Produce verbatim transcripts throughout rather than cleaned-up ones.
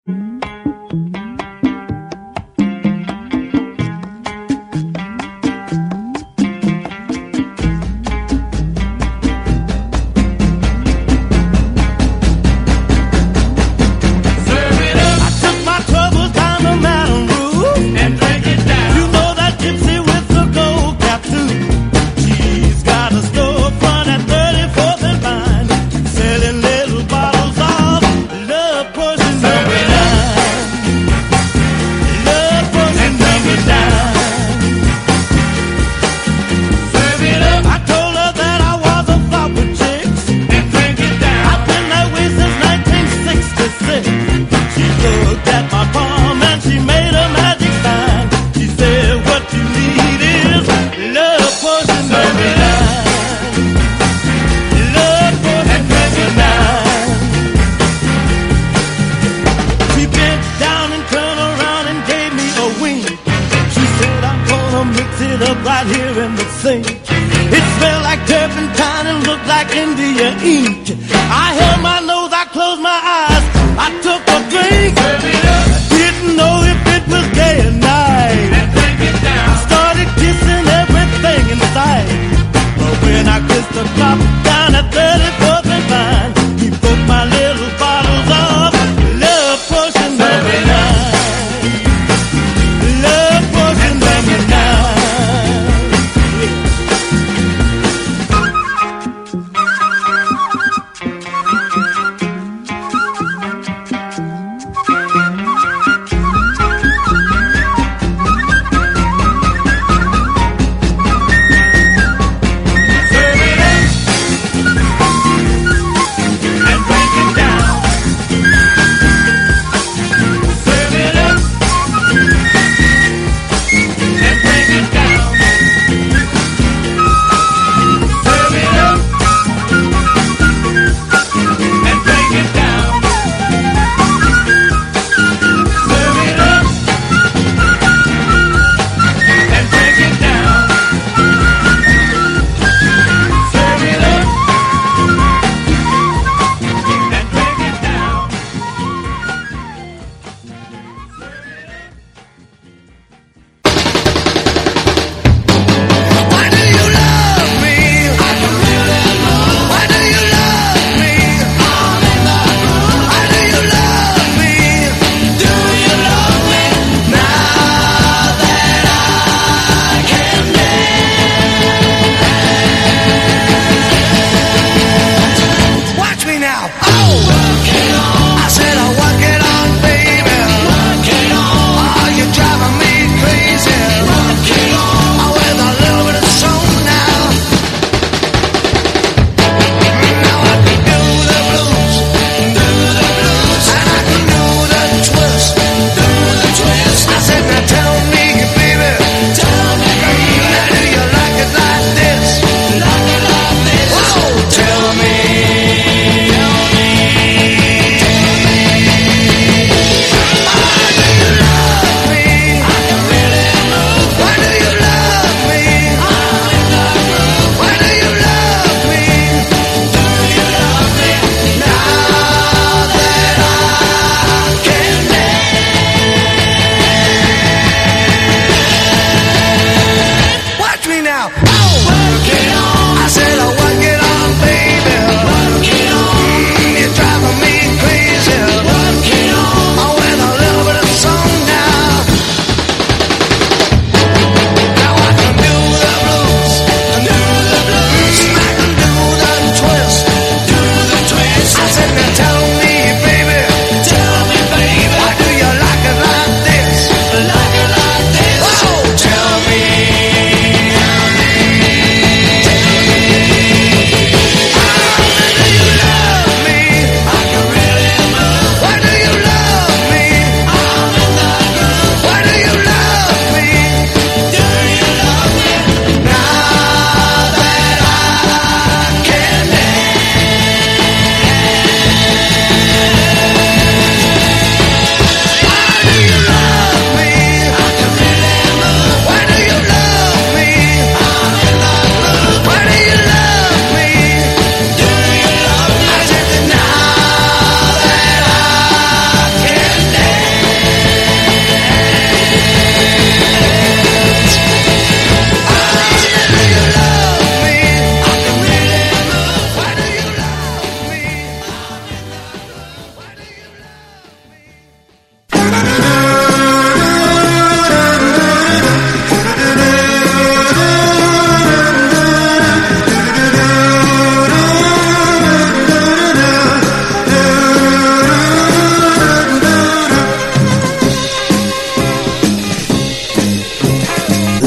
Right here in the sink. It smelled like turpentine and looked like India ink. I held my nose, I closed my eyes, I took a drink. Didn't know if it was gay or night. I started kissing everything in sight. But when I kissed the cop down at thirty-fourth and Vine, he broke my little bottles off. Love potion number nine. Love potion number nine.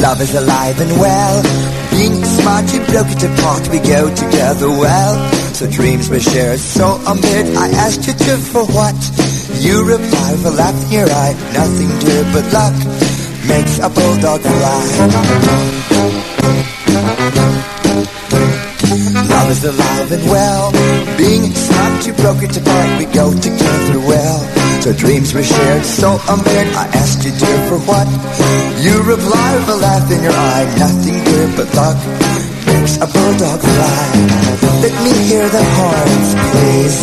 Love is alive and well. Being smart, you broke it apart. We go together well. So dreams were shared, so amid I asked you to for what? You reply with a laugh in your eye. Nothing dear but luck makes a bulldog fly. Love is alive and well. Being smart, you broke it apart. We go together well. So dreams were shared, so amid I asked you dear for what? You reply with a laugh in your eye. Nothing dear but luck makes a bulldog fly. Let me hear the horns, please.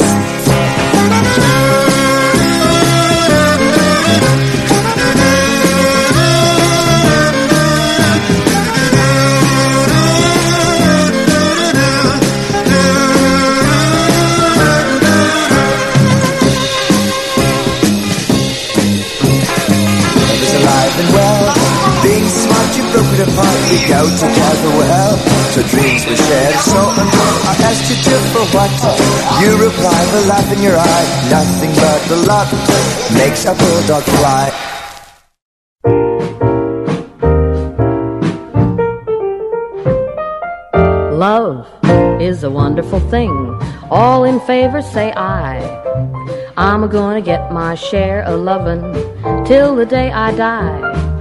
And well, being smart, you broke it apart. We go together well. So dreams were shared, so until I asked you to for what? You reply with a laugh in your eye. Nothing but the luck makes a bulldog fly. Love is a wonderful thing. All in favor say aye. I'm gonna get my share of lovin' till the day I die.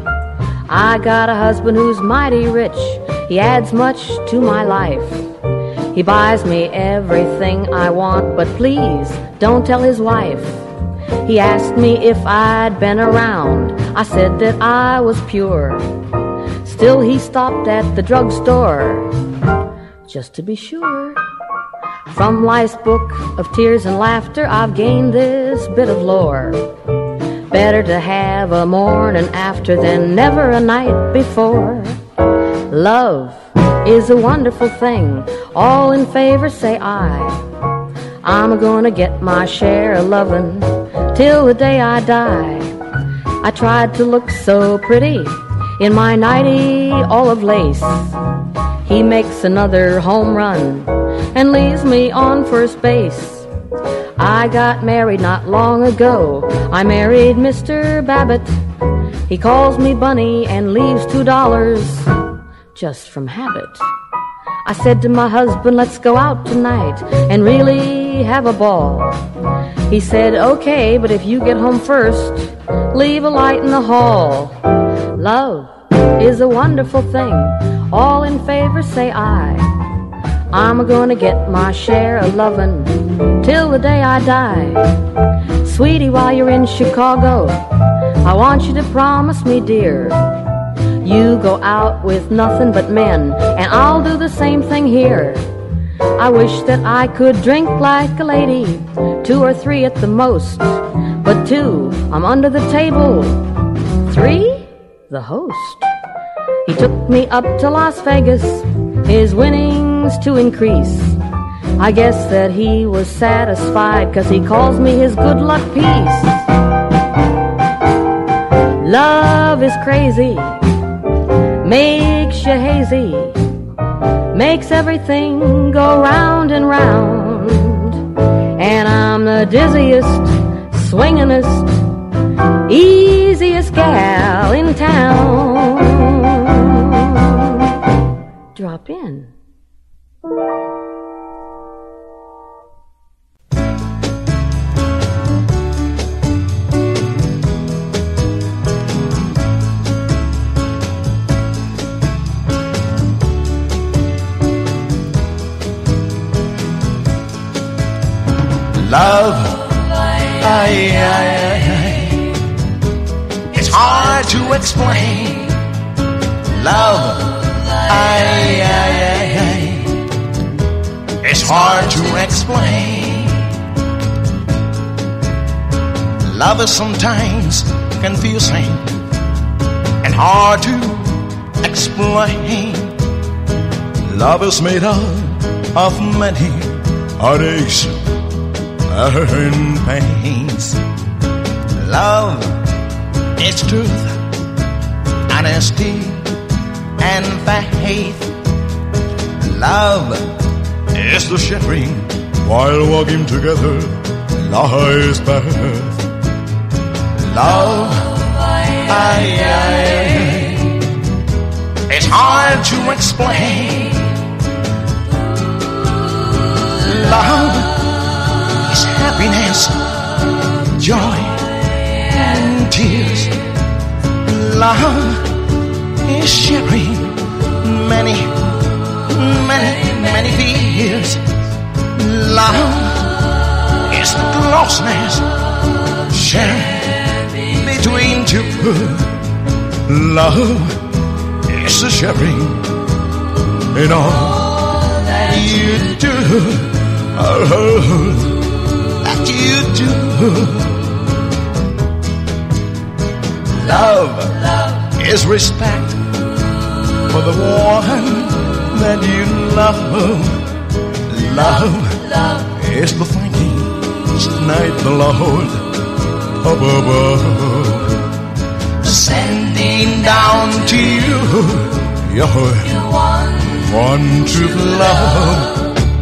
I got a husband who's mighty rich. He adds much to my life. He buys me everything I want, but please don't tell his wife. He asked me if I'd been around. I said that I was pure. Still he stopped at the drugstore just to be sure. From life's book of tears and laughter, I've gained this bit of lore. Better to have a morning after than never a night before. Love is a wonderful thing. All in favor say aye. I'm gonna get my share of lovin' till the day I die. I tried to look so pretty in my nightie all of lace. He makes another home run and leaves me on first base. I got married not long ago. I married Mister Babbitt. He calls me Bunny and leaves two dollars just from habit. I said to my husband, let's go out tonight and really have a ball. He said, okay, but if you get home first, leave a light in the hall. Love is a wonderful thing. All in favor say aye. I'm gonna get my share of lovin' till the day I die. Sweetie, while you're in Chicago, I want you to promise me, dear, you go out with nothing but men, and I'll do the same thing here. I wish that I could drink like a lady, two or three at the most, but two, I'm under the table, three, the host. He took me up to Las Vegas, his winnings to increase. I guess that he was satisfied, 'cause he calls me his good luck piece. Love is crazy, makes you hazy, makes everything go round and round. And I'm the dizziest, swingin'est, easiest gal in town. Drop in. Love, aye, aye, aye, it's hard to explain. Love, aye, aye, aye, aye, it's hard to explain. Love is sometimes confusing and hard to explain. Love is made up of many heartaches and pains. Love is truth, honesty, and faith. Love is the sharing while walking together life's path. Love, aye, aye, aye, to explain. Love is happiness, joy, and tears. Love is sharing many, many, many fears. Love is the closeness shared between two. Love is the sharing in all that you do. Oh, that you do. Love, love is respect for the one that you love. Love, love is the thanking tonight the Lord above sending down to you your one, one true love.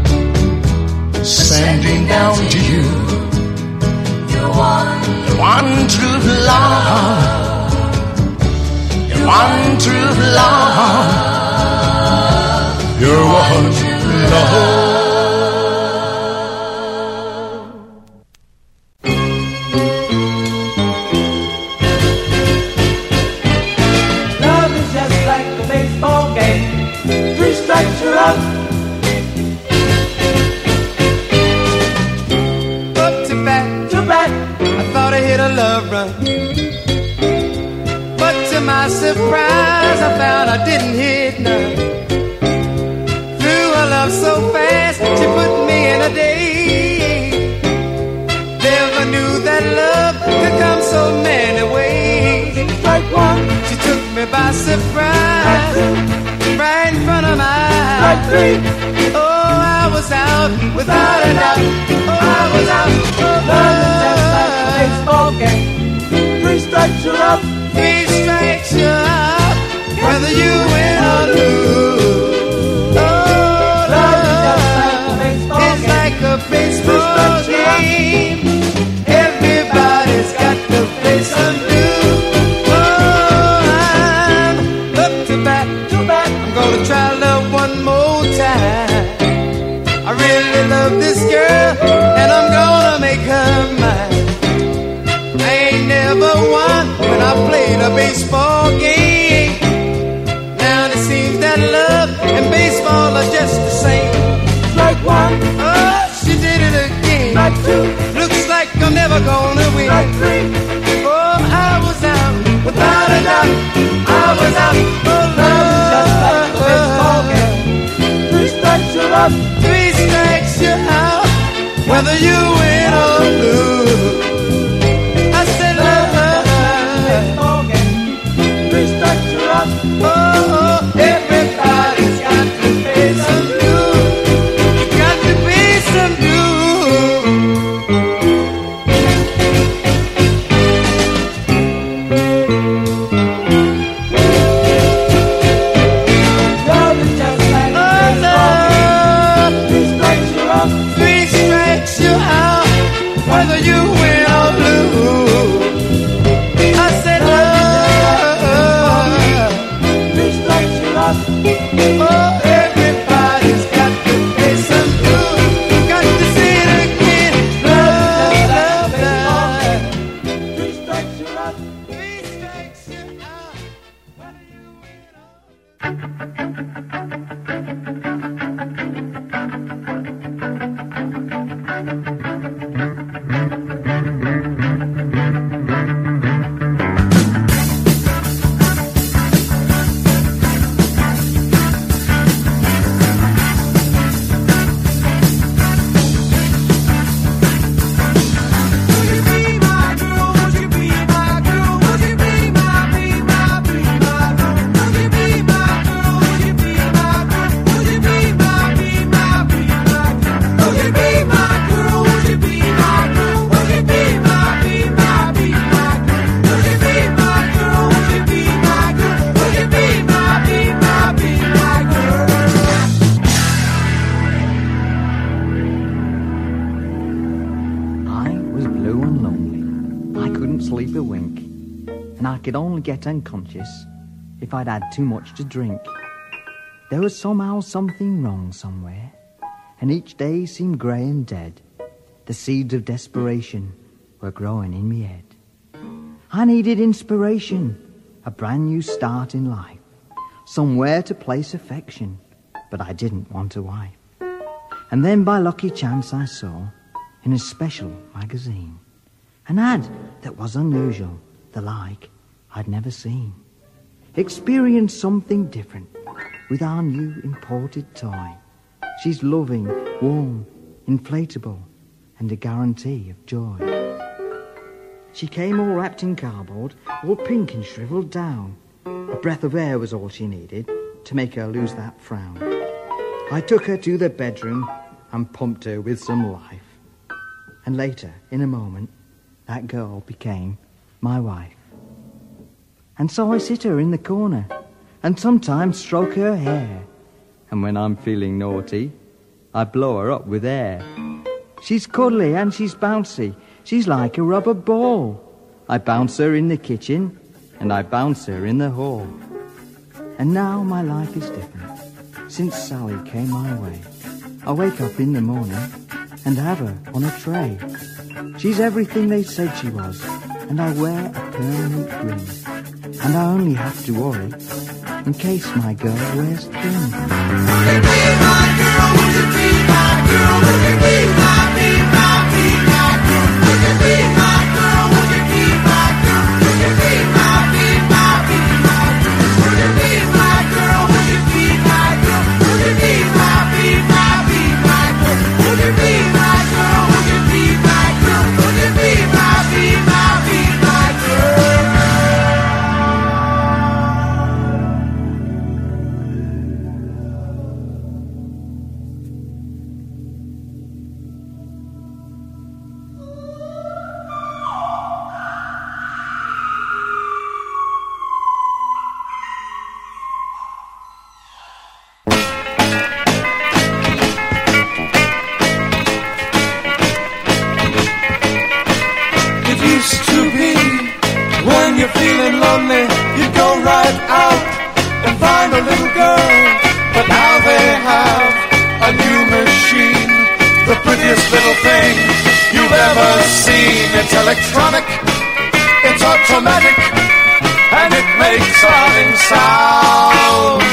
Sending down to you your one, one true love. Your one true love. Your one true love. Love is just like a baseball game. Three strikes you're out. Love run, but to my surprise I found I didn't hit none. Threw her love so fast she put me in a daze. Never knew that love could come so many ways. Strike one, she took me by surprise, right in front of my eyes. Strike three, oh I was out without a doubt. Oh I was out. Oh, love is just like a baseball game. Three strikes you're up. Three strikes you're out. Whether you win or lose. Oh, love is just like a baseball game. It's like a baseball game. Everybody's got to play some dues. Oh, I'm up to bat. To bat. I'm gonna try love one more time. I really love this girl, and I'm gonna make her mine. I ain't never won when I played a baseball game. Now it seems that love and baseball are just the same. Strike one, oh, she did it again. Strike two, looks like I'm never gonna win. Strike three, oh, I was out without a doubt. I was out. Oh, love, just like a baseball game. Three strikes you're up. Three strikes you're out. Whether you win or lose. I said love, baseball game. Three strikes you're up. Oh, oh, everybody's got to pay some dues. You got to pay some dues. Love is just like a baseball game. Three strikes you're up. Three strikes you're out. Whether you win or lose. I said love. Three strikes you're up. Oh, everybody's got to pay some dues. Got to say it again. Love, love, love. Three strikes you're up. Three strikes you're out. Whether you win or and I could only get unconscious if I'd had too much to drink. There was somehow something wrong somewhere, and each day seemed grey and dead. The seeds of desperation were growing in me head. I needed inspiration, a brand new start in life, somewhere to place affection, but I didn't want a wife. And then by lucky chance I saw, in a special magazine, an ad that was unusual, the like I'd never seen. Experience something different with our new imported toy. She's loving, warm, inflatable, and a guarantee of joy. She came all wrapped in cardboard, all pink and shriveled down. A breath of air was all she needed to make her lose that frown. I took her to the bedroom and pumped her with some life. And later, in a moment, that girl became my wife. And so I sit her in the corner and sometimes stroke her hair. And when I'm feeling naughty, I blow her up with air. She's cuddly and she's bouncy. She's like a rubber ball. I bounce her in the kitchen and I bounce her in the hall. And now my life is different since Sally came my way. I wake up in the morning and have her on a tray. She's everything they said she was, and I wear a permanent grin. And I only have to worry in case my girl wears thin. Would you be my girl? Would you be my girl? Would you be my, be my, be my girl? Would you be my girl? Would you be my girl? Would you be my, be my, be my girl? Would you be my girl? Would you be my girl? Would you be my, be my, be my girl? Would you be my girl? Would you be my girl? Would you be my, be my, be my girl? It's electronic, it's automatic, and it makes humming sound.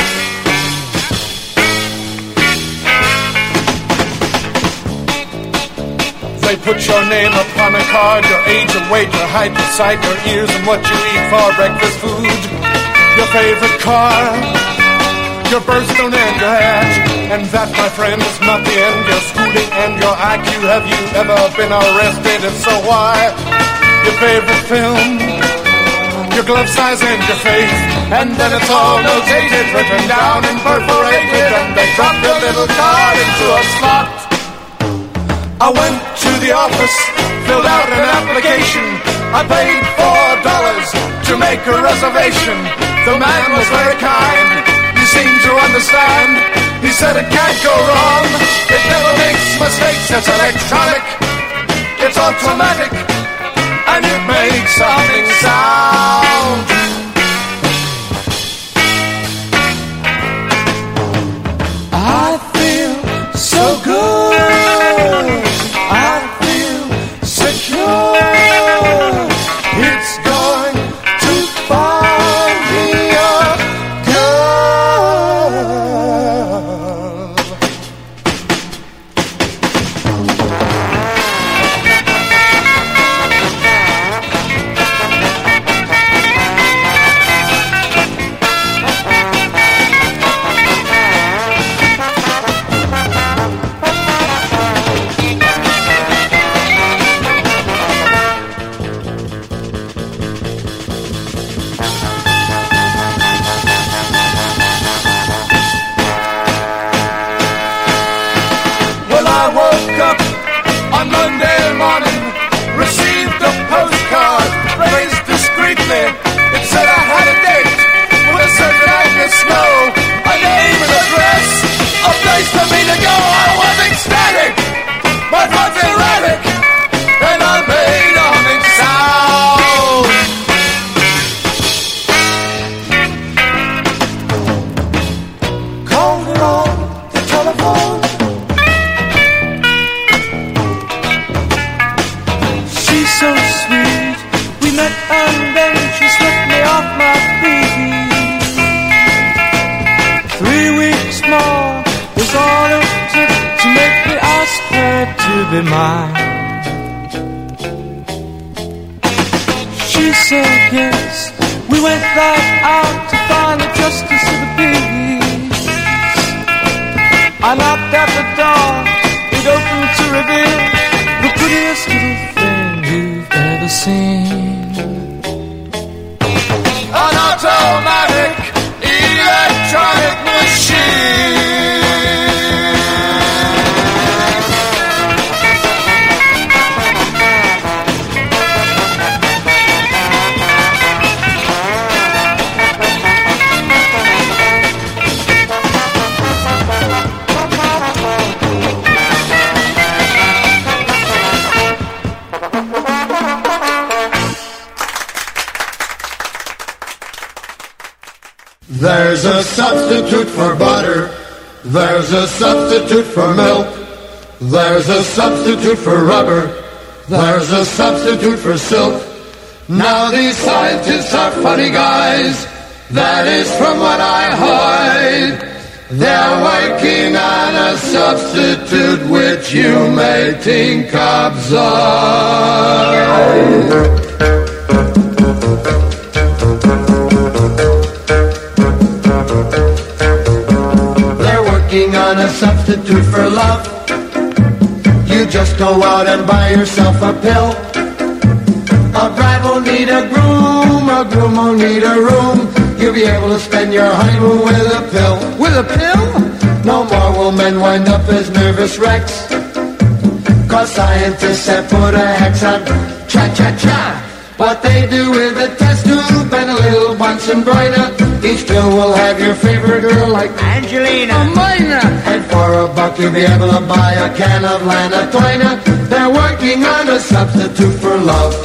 They put your name upon a card, your age, your weight, your height, your sight, your ears, and what you eat for breakfast food. Your favorite car, your birthstone and your hat. And that, my friend, is not the end. Your schooling and your I Q. Have you ever been arrested? If so, why? Your favorite film, your glove size and your face. And then it's all notated, written down and perforated. And they drop your little card into a slot. I went to the office, filled out an application. I paid four dollars to make a reservation. The man was very kind. He seemed to understand. He said it can't go wrong. It never makes mistakes. It's electronic. It's automatic. And it makes something sound. I feel so good. I feel secure. It's going to find me a girl. be mine. She said yes. We went right out to find the justice of the peace. I knocked at the door, it opened to reveal the prettiest little thing you've ever seen. An automatic electronic machine. There's a substitute for butter. There's a substitute for milk. There's a substitute for rubber. There's a substitute for silk. Now these scientists are funny guys. That is from what I heard. They're working on a substitute which you may think absurd. On a substitute for love. You just go out and buy yourself a pill. A bride won't need a groom, a groom won't need a room. You'll be able to spend your honeymoon with a pill. With a pill? No more will men wind up as nervous wrecks. Cause scientists have put a hex on cha-cha-cha. What they do with a test tube and a little Bunsen burner. Each pill will have your favorite girl like Angelina, Mina. And for a buck you'll be able to buy a can of Lana Toina. They're working on a substitute for love.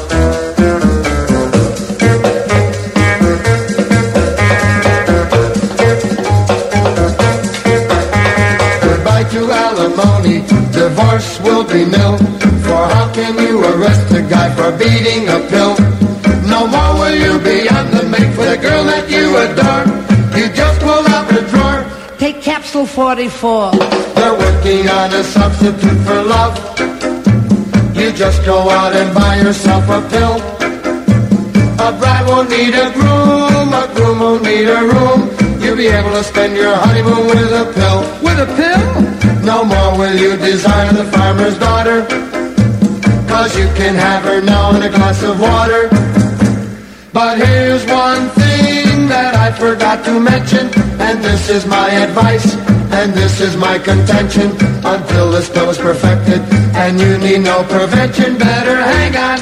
Goodbye to alimony, divorce will be nil. For how can you arrest a guy for beating a pill? No more will you be on the make for the girl that you adore. You just pull out the drawer. Take capsule forty-four. They're working on a substitute for love. You just go out and buy yourself a pill. A bride won't need a groom, a groom won't need a room. You'll be able to spend your honeymoon with a pill. With a pill? No more will you desire the farmer's daughter. Cause you can have her now in a glass of water. But here's one thing that I forgot to mention, and this is my advice, and this is my contention. Until this pill is perfected, and you need no prevention, better hang on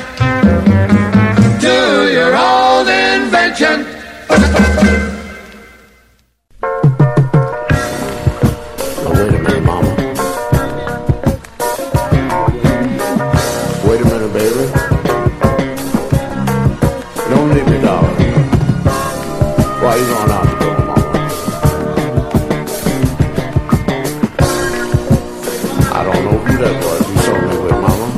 to your old invention. Oh, wait a minute, mama. Wait a minute, baby. Don't leave me, darling. Why you going out the door, mama? I don't know who that was you saw me with, mama.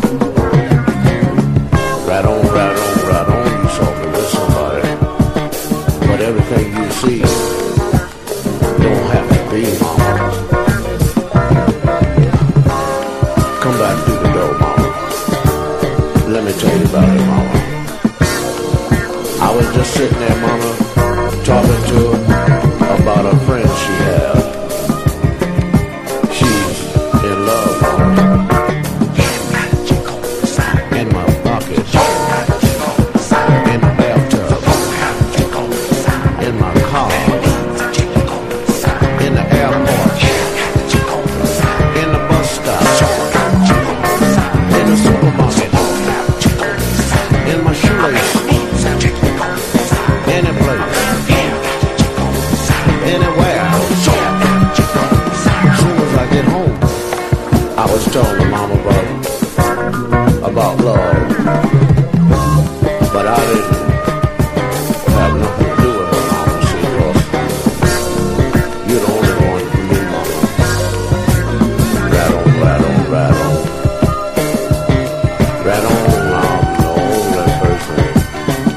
Right on, right on, right on, you saw me with somebody. But everything you see don't have to be, mama. Come back through the door, mama. Let me tell you about it, mama. I was just sitting there, mama, talking to her about a friend she had. She's in love, mama. In my pocket. In the bathtub. In my car. In the airport. In the bus stop. In the supermarket. In my shoelace. Any place, anywhere. As soon as I get home, I was telling my mama about about love, but I didn't have nothing to do with her, mama. See, cause you're the only one for me, mama. Right on, right on, right on, right on. I'm the only person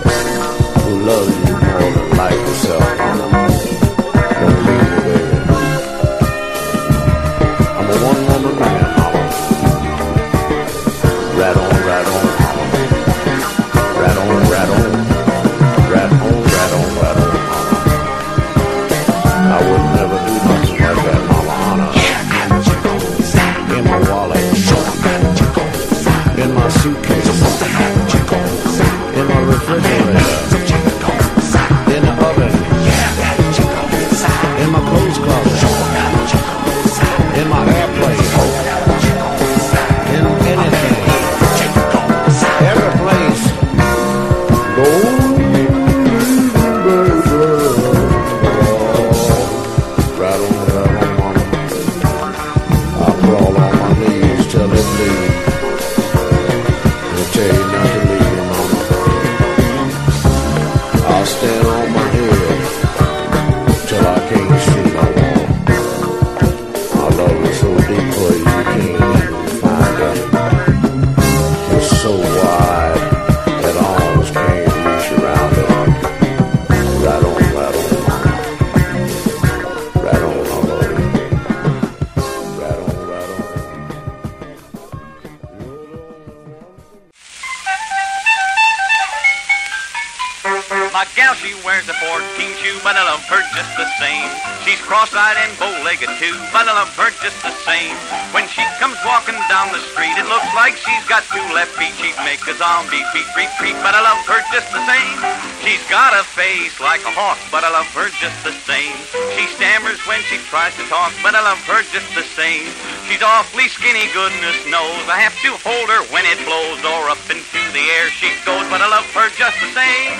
My gal, she wears a fourteen shoe, but I love her just the same. She's cross-eyed and bow-legged too, but I love her just the same. When she comes walking down the street, it looks like she's got two left feet. She'd make a zombie feet retreat, but I love her just the same. She's got a face like a hawk, but I love her just the same. She stammers when she tries to talk, but I love her just the same. She's awfully skinny, goodness knows. I have to hold her when it blows, or up into the air she goes, but I love her just the same.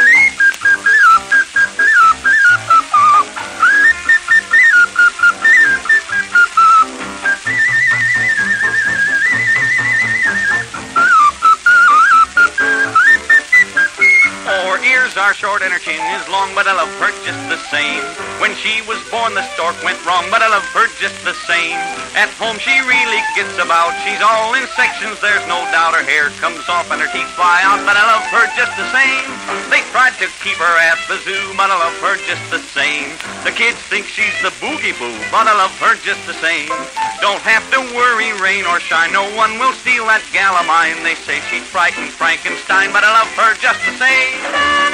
Are short and her chin is long, but I love her just the same. When she was born, the stork went wrong, but I love her just the same. At home, she really gets about. She's all in sections, there's no doubt. Her hair comes off and her teeth fly out, but I love her just the same. They tried to keep her at the zoo, but I love her just the same. The kids think she's the boogie boo, but I love her just the same. Don't have to worry, rain or shine, no one will steal that gal of mine. They say she'd frighten Frankenstein, but I love her just the same.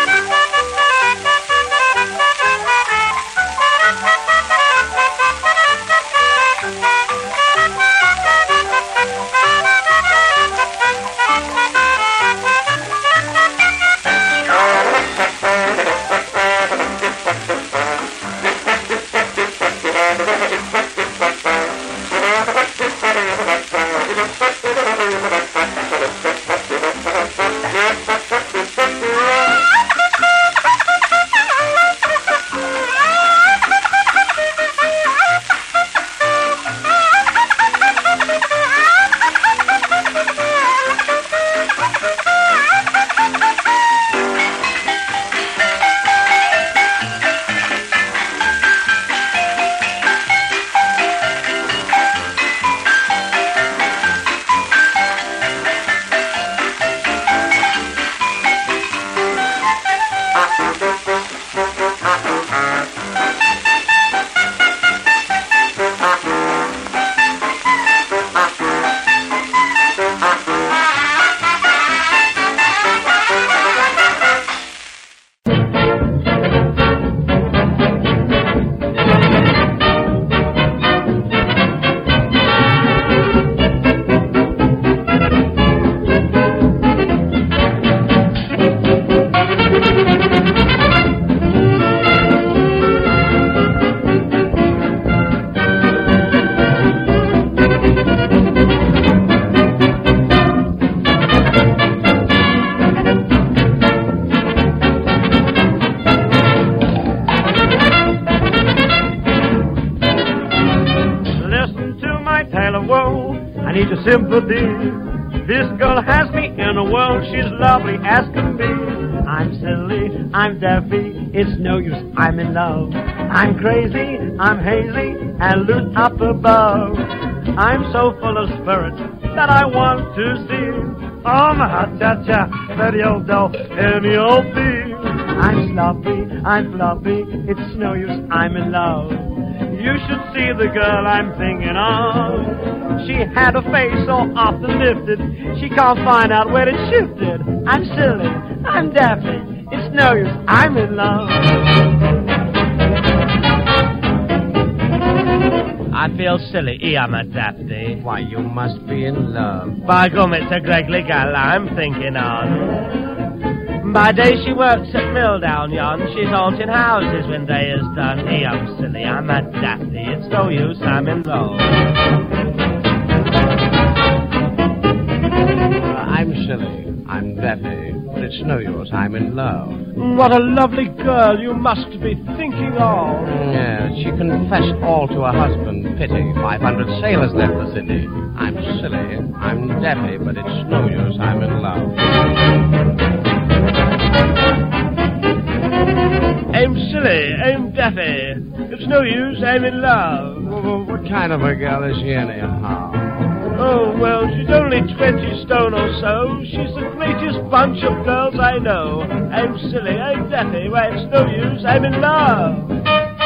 Sympathy. This girl has me in a world, she's lovely as can be. I'm silly, I'm daffy, it's no use, I'm in love. I'm crazy, I'm hazy, and loose up above. I'm so full of spirit that I want to see. Oh, my hot-cha-cha, very old doll, any old thing. I'm sloppy, I'm floppy, it's no use, I'm in love. You should see the girl I'm thinking of. She had a face so often lifted, she can't find out where it shifted. I'm silly, I'm daffy, it's no use, I'm in love. I feel silly, I'm a daffy. Why, you must be in love. By gum, it's a Gregley gal I'm thinking of. By day she works at mill down yon. She's haunting houses when day is done. Hey, I'm silly, I'm a daffy. It's no use, I'm in love. Uh, I'm silly, I'm daffy. But it's no use. I'm in love. What a lovely girl you must be thinking of. Yeah, she confessed all to her husband. Pity. five hundred sailors left the city. I'm silly. I'm daffy, but it's no use. I'm in love. I'm silly. I'm daffy. It's no use. I'm in love. Well, what kind of a girl is she anyhow? Oh, well, she's only twenty stone or so. She's the greatest bunch of girls I know. I'm silly, I'm daffy, why, it's no use, I'm in love.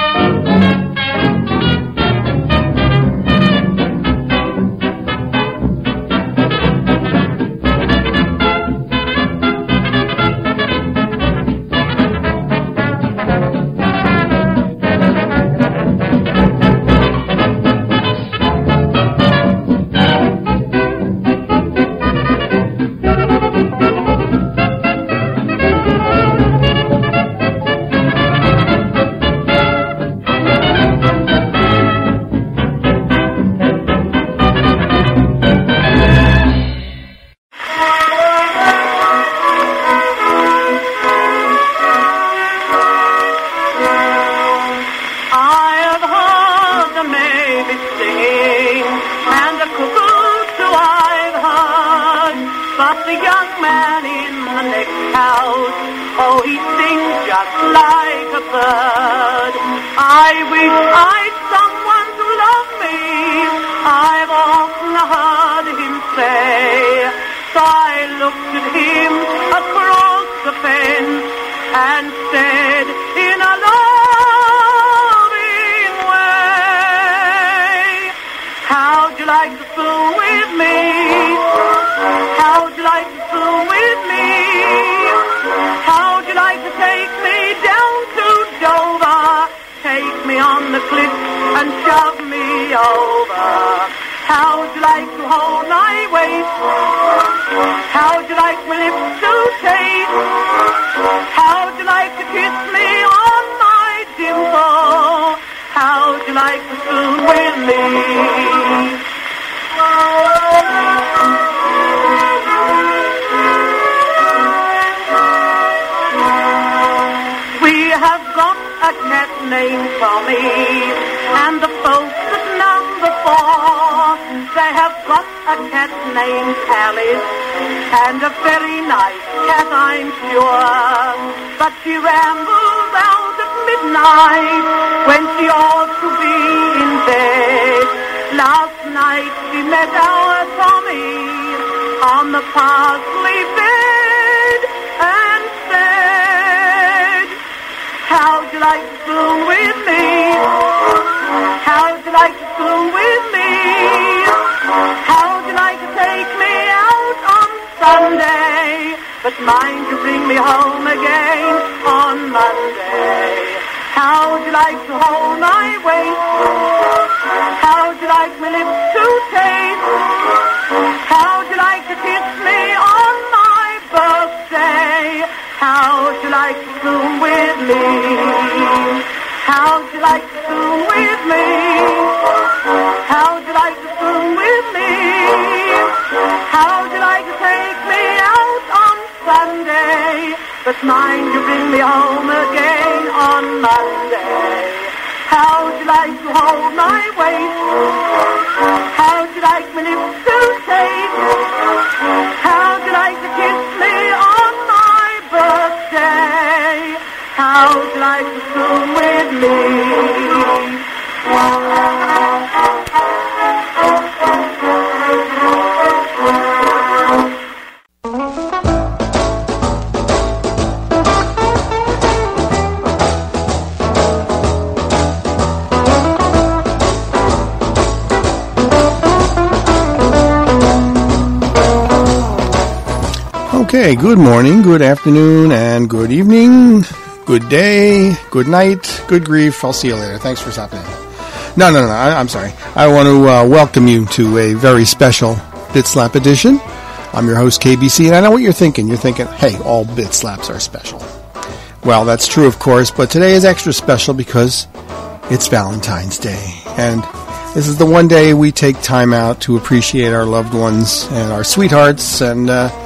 Okay, good morning, good afternoon, and good evening, good day, good night, good grief. I'll see you later. Thanks for stopping in. No, no, no, I, I'm sorry. I want to uh, welcome you to a very special Bit Slap edition. I'm your host, K B C, and I know what you're thinking. You're thinking, hey, all Bit Slaps are special. Well, that's true, of course, but today is extra special because it's Valentine's Day, and this is the one day we take time out to appreciate our loved ones and our sweethearts and uh,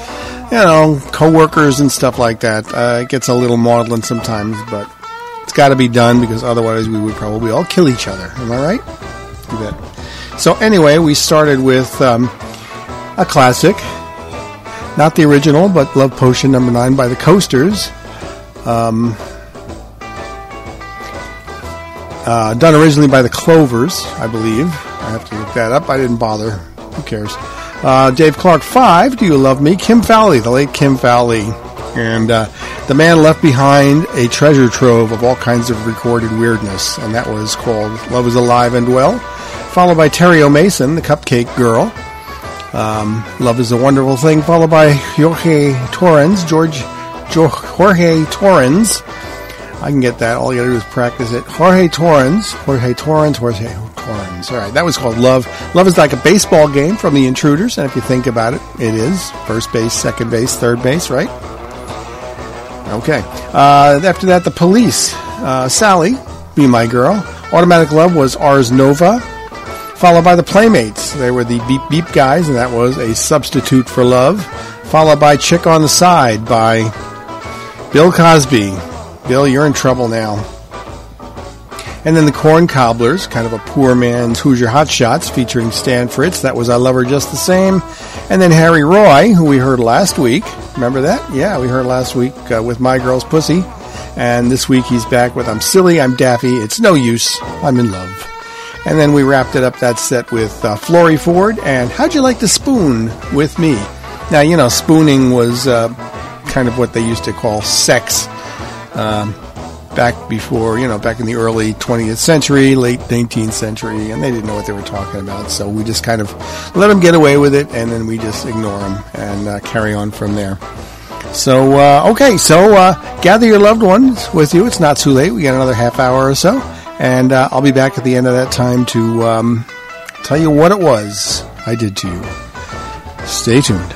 you know, co-workers and stuff like that. Uh, it gets a little maudlin sometimes, but it's got to be done because otherwise we would probably all kill each other. Am I right? You bet. So anyway, we started with um, a classic. Not the original, but Love Potion number nine by the Coasters. Um, uh, done originally by the Clovers, I believe. I have to look that up. I didn't bother. Who cares? Uh, Dave Clark, five, Do You Love Me? Kim Fowley, the late Kim Fowley. And uh, the man left behind a treasure trove of all kinds of recorded weirdness, and that was called Love Is Alive and Well, followed by Terry O'Mason, the Cupcake Girl. Um, Love Is a Wonderful Thing, followed by Jorge Torrens, George, Jorge Torrens. I can get that. All you gotta do is practice it. Jorge Torrens, Jorge Torrens, Jorge Torrens. All right, that was called Love. Love is like a baseball game from the Intruders, and if you think about it, it is first base, second base, third base, right? Okay. Uh, after that, the Police. Uh, Sally, Be My Girl. Automatic Love was Ars Nova, followed by the Playmates. They were the Beep Beep guys, and that was A Substitute for Love, followed by Chick on the Side by Bill Cosby. Bill, you're in trouble now. And then the Corn Cobblers, kind of a poor man's Hoosier Hotshots, featuring Stan Fritz. That was I Love Her Just the Same. And then Harry Roy, who we heard last week. Remember that? Yeah, we heard last week uh, with My Girl's Pussy. And this week he's back with I'm Silly, I'm Daffy, It's No Use, I'm in Love. And then we wrapped it up, that set, with uh, Flory Ford and How'd You Like to Spoon with Me? Now, you know, spooning was uh, kind of what they used to call sex. Um, back before, you know, back in the early twentieth century, late nineteenth century, and they didn't know what they were talking about, so we just kind of let them get away with it, and then we just ignore them and uh, carry on from there. So, uh, okay, so uh, gather your loved ones with you. It's not too late. We got another half hour or so, and uh, I'll be back at the end of that time to um, tell you what it was I did to you. Stay tuned.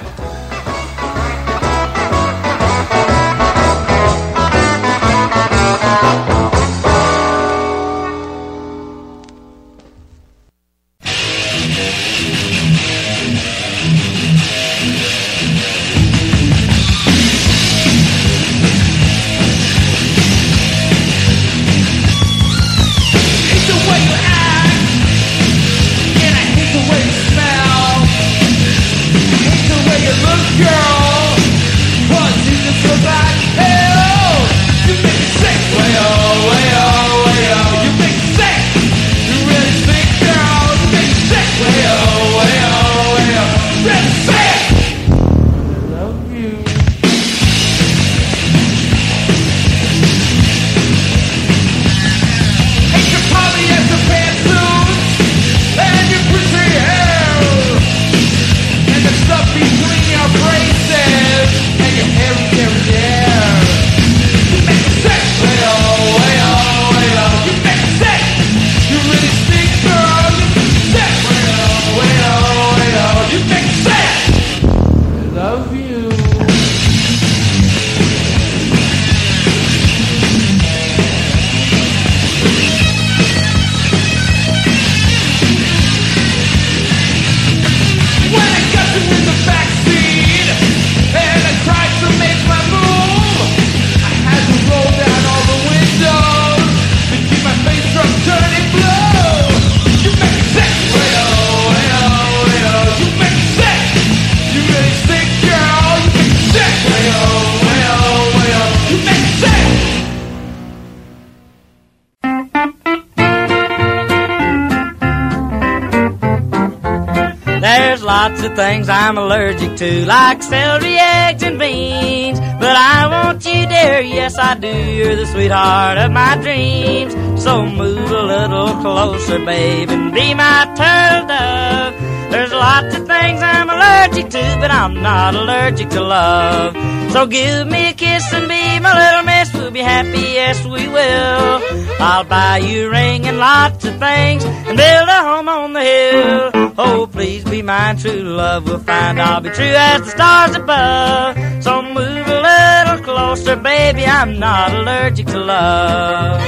Lots of things I'm allergic to, like celery, eggs, and beans. But I want you, dear, yes I do. You're the sweetheart of my dreams. So move a little closer, babe, and be my turtle dove. There's lots of things I'm allergic to, but I'm not allergic to love. So give me a kiss and be my little miss. We'll be happy, yes we will. I'll buy you a ring and lots of things and build a home on the hill. Oh, please be mine, true love. We'll find I'll be true as the stars above. So move a little closer, baby. I'm not allergic to love.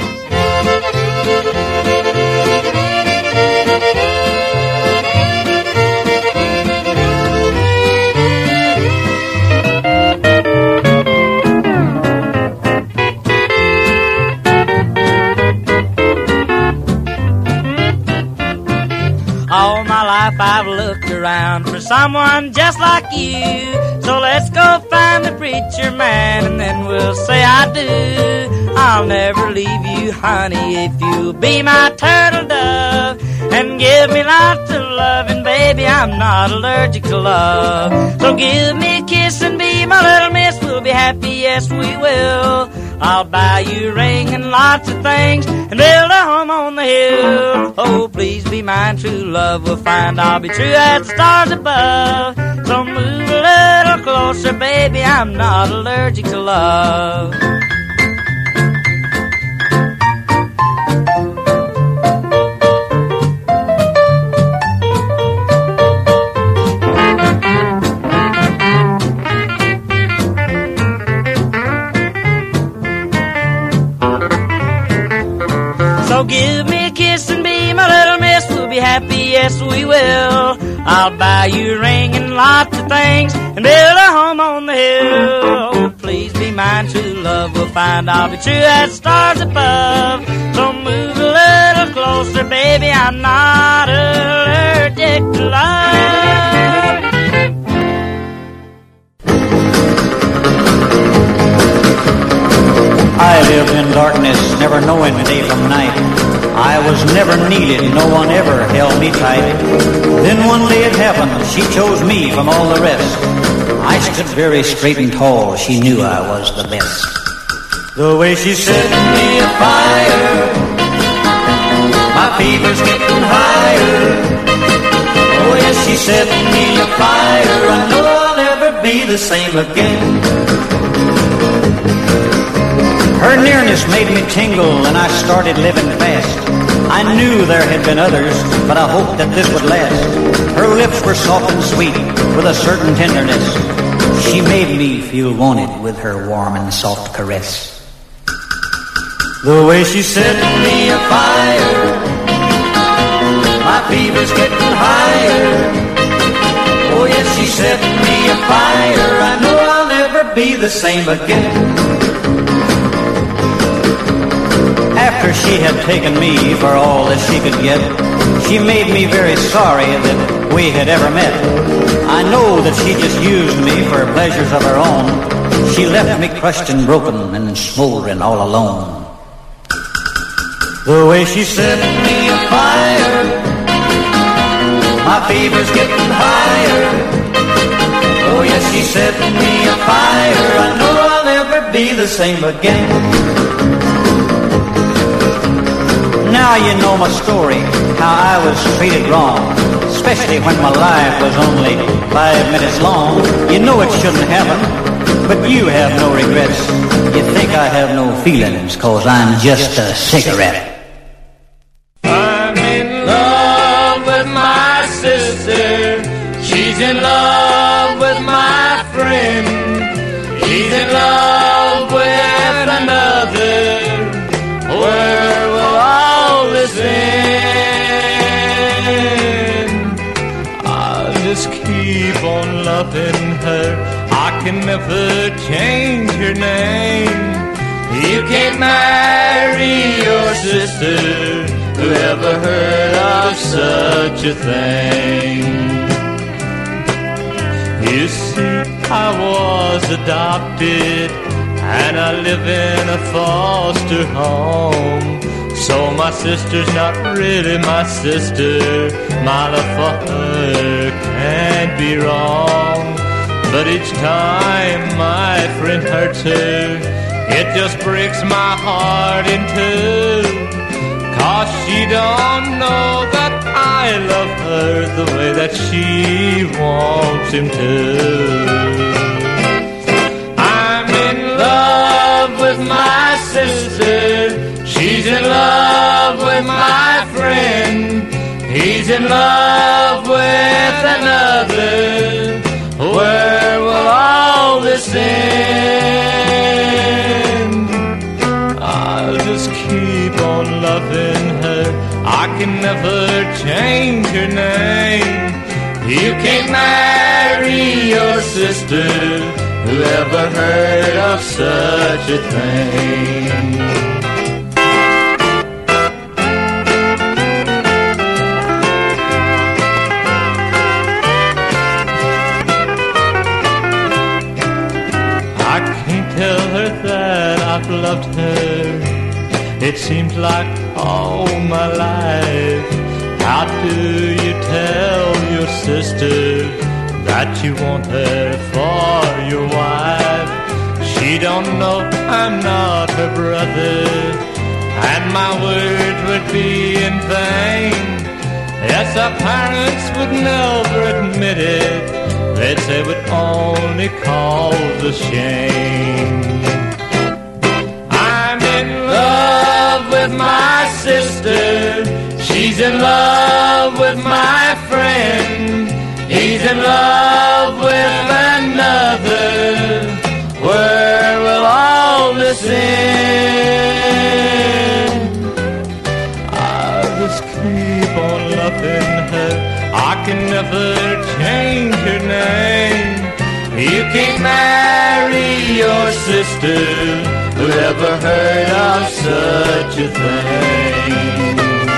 life I've looked around for someone just like you. So let's go find the preacher man and then we'll say I do. I'll never leave you, honey, if you'll be my turtle dove and give me lots of love. And baby, I'm not allergic to love. So give me a kiss and be my little miss. We'll be happy, yes we will. I'll buy you a ring and lots of things and build a home on the hill. Oh, please be mine, true love. We'll find I'll be true as the stars above. So move a little closer, baby, I'm not allergic to love. So give me a kiss and be my little miss. We'll be happy, yes we will. I'll buy you a ring and lots of things and build a home on the hill. Oh, please be mine, true love. We'll find I'll be true as the stars above. So move a little closer, baby, I'm not allergic to love. I lived in darkness, never knowing day from night. I was never needed, no one ever held me tight. Then one day it happened, she chose me from all the rest. I stood very straight and tall, she knew I was the best. The way she set me afire, my fever's getting higher. Oh yes, she set me afire, I know I'll never be the same again. Her nearness made me tingle and I started living fast. I knew there had been others, but I hoped that this would last. Her lips were soft and sweet with a certain tenderness. She made me feel wanted with her warm and soft caress. The way she set me afire, my fever's getting higher. Oh yes, she set me afire, I know I'll never be the same again. After she had taken me for all that she could get, she made me very sorry that we had ever met. I know that she just used me for pleasures of her own. She left me crushed and broken and smoldering all alone. The way she set me afire, my fever's getting higher. Oh yes, she set me afire, I know I'll never be the same again. Now you know my story, how I was treated wrong, especially when my life was only five minutes long. You know it shouldn't happen, but you have no regrets. You think I have no feelings, cause I'm just a cigarette. I'm in love with my sister, she's in love with my friend, he's in love with another. Where will all this end? I'll just keep on loving her, I can never change her name. You can't marry your sister, whoever heard of such a thing? You see, I was adopted and I live in a foster home. So my sister's not really my sister, my love for her can't be wrong. But each time my friend hurts her, it just breaks my heart in two. Cause she don't know that I love her the way that she wants him to. With my sister, she's in love with my friend, he's in love with another. Where will all this end? I'll just keep on loving her, I can never change her name. You can't marry your sister, whoever heard of such a thing? loved her. It seems like all my life. How do you tell your sister that you want her for your wife? She don't know I'm not her brother, and my words would be in vain. Yes, our parents would never admit it. They'd say it would only cause a shame. I'm in love with my sister. She's in love with my friend. He's in love with another. Where will all this end? I'll just keep on loving her. I can never change her name. You can't marry your sister. Whoever heard of such a thing?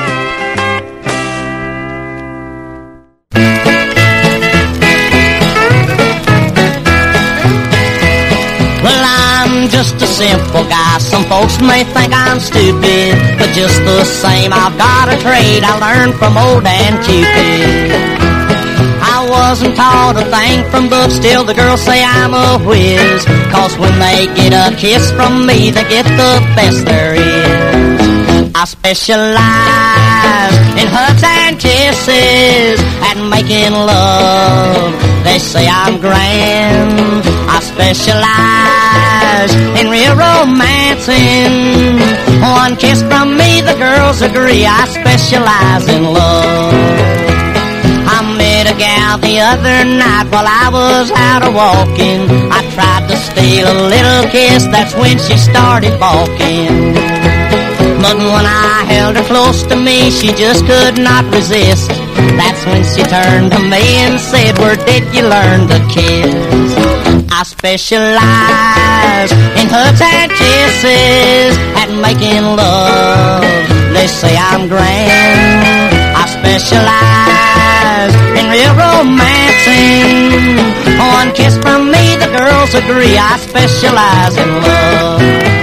Well, I'm just a simple guy. Some folks may think I'm stupid, but just the same, I've got a trade I learned from old Dan Cupid. I wasn't taught a thing from books, still the girls say I'm a whiz. Cause when they get a kiss from me, they get the best there is. I specialize in hugs and kisses and making love. They say I'm grand. I specialize in real romancing. One kiss from me, the girls agree. I specialize in love. I met a gal the other night while I was out a walking. I tried to steal a little kiss, that's when she started balking. But when I held her close to me, she just could not resist. That's when she turned to me and said, where did you learn to kiss? I specialize in hugs and kisses and making love. They say I'm grand. I specialize in real romancing. One kiss from me, the girls agree. I specialize in love.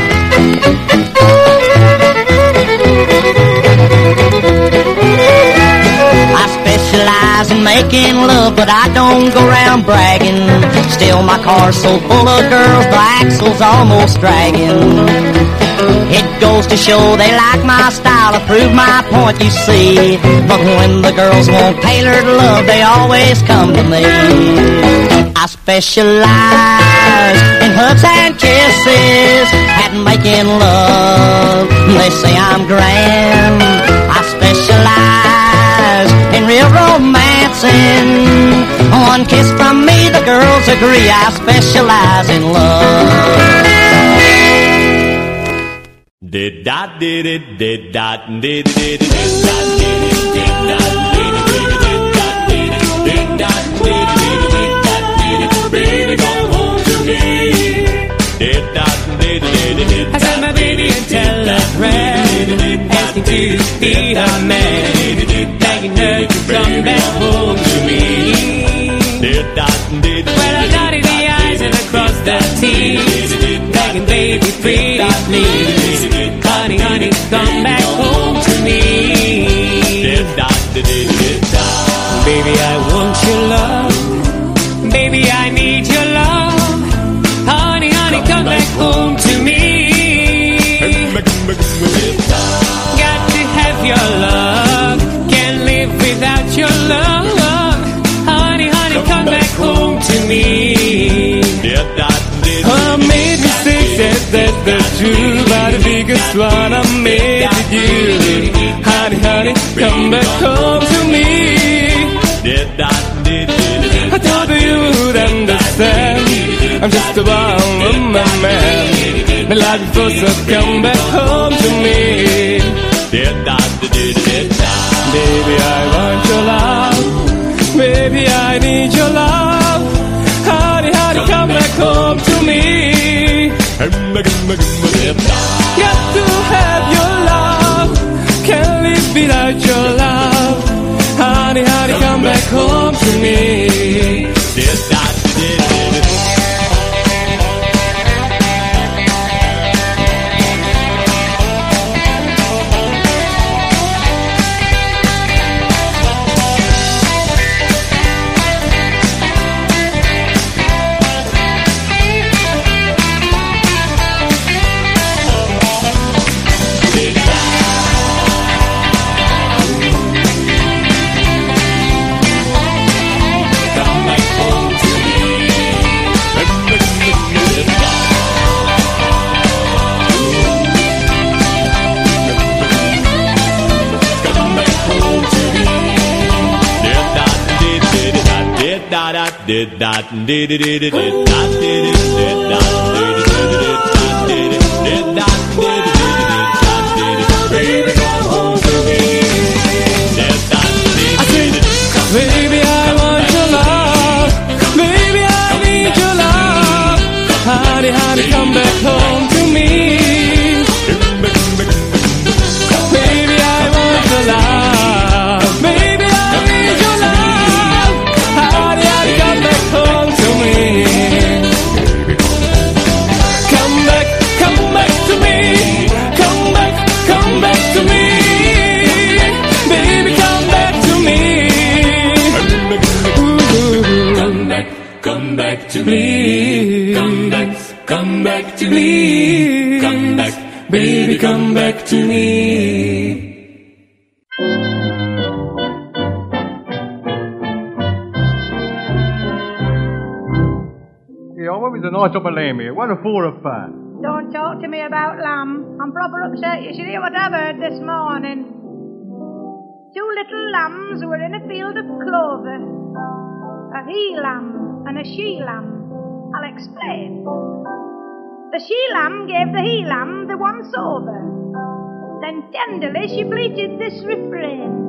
I specialize in making love, but I don't go around bragging. Still, my car's so full of girls, the axle's almost dragging. It goes to show they like my style, to prove my point, you see. But when the girls want tailored love, they always come to me. I specialize in hugs and kisses and making love. They say I'm grand. I specialize in real romancing. One kiss from me, the girls agree. I specialize in love. Did dot did it did dot did did did dot did it did dot did it did dot did it did dot did it did dot did it baby come home to me. Did dot did did did. I said my baby and tell a friend asking to be her man, begging her to come back home to me. Did dot did. Well I dotted the I's and I crossed the T's, begging baby please please. Honey, honey, come back home to me. Baby, I want your love. Baby, I need your love. Honey, honey, come back home to me. Got to have your love. Can't live without your love. Honey, honey, come back home to me. I made mistakes, yes, that's the truth, but the biggest one I made with you. Honey, honey, come back home to me. I thought you would understand. I'm just a one-woman man. My life before, so come back home to me. Baby, I want your love. Baby, I need your love. Honey, honey, come back home to me. Got to have your love. Can't live without your love. Honey, honey, come back home to me. dot did dot did did did did dot did did did dot did did did did did dot did did dot did baby come home to me. Did dot did did Baby, I want your love. Baby, I need your love. Honey, honey, come back home to me. Baby, I want your love. Baby, I need your love. Honey, honey, come back home to me. Come back, come back to me. Come back, come back to me. Baby, come back to me. Come back, come back to me. Come back, come back to me. Come back, baby, come back to me. Yeah, what was a nice up a lamb here? What a four or five. Don't talk to me about lamb. I'm proper upset. You should hear what I've heard this morning. Two little lambs were in a field of clover. A he-lamb and a she-lamb. I'll explain. The she-lamb gave the he-lamb the once over. Then tenderly she bleated this refrain.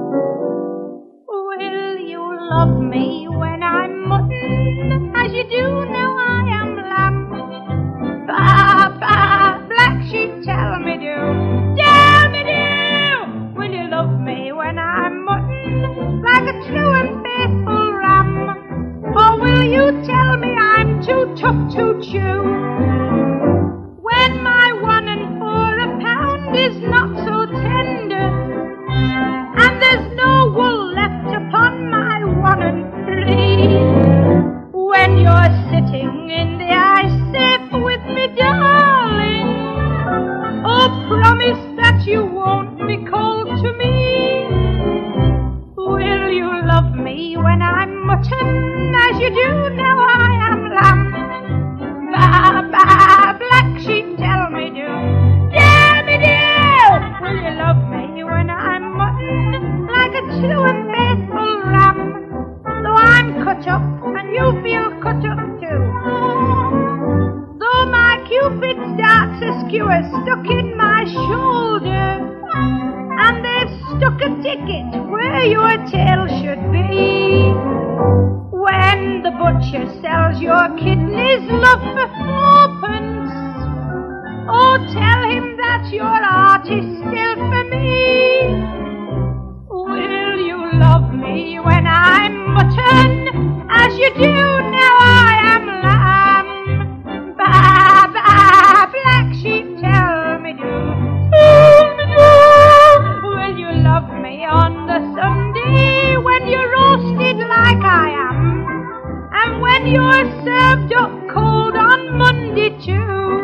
Will you love me when I'm mutton, as you do now I am lamb? Ba, ba, black sheep, tell me do, tell me do. Will you love me when I'm mutton, like a true and faithful ram? Or will you tell me I'm too tough to chew, when my one and four a pound is not so tender, and there's no wool left upon my one and three? When you're sitting in the ice safe with me, darling, oh, promise that you won't be cold to me. Will you love me when I'm mutton, as you do now I am lamb? Ba, ba, black sheep, tell me do, tell me do. Will you love me when I'm mutton, like a true and faithful ram? Though I'm cut up and you feel cut up too, though my cupid's darts a skewer stuck in my shoulder, and they've stuck a ticket where your tail should be. When the butcher sells your kidneys, love, for fourpence, oh, tell him that your heart is still for me. Will you love me when I'm mutton, as you do now I am lamb? Ba, ba, black sheep, tell me do, tell me do. Will you love me on the Sunday, when you're roasted like I am, and when you're served up cold on Monday too?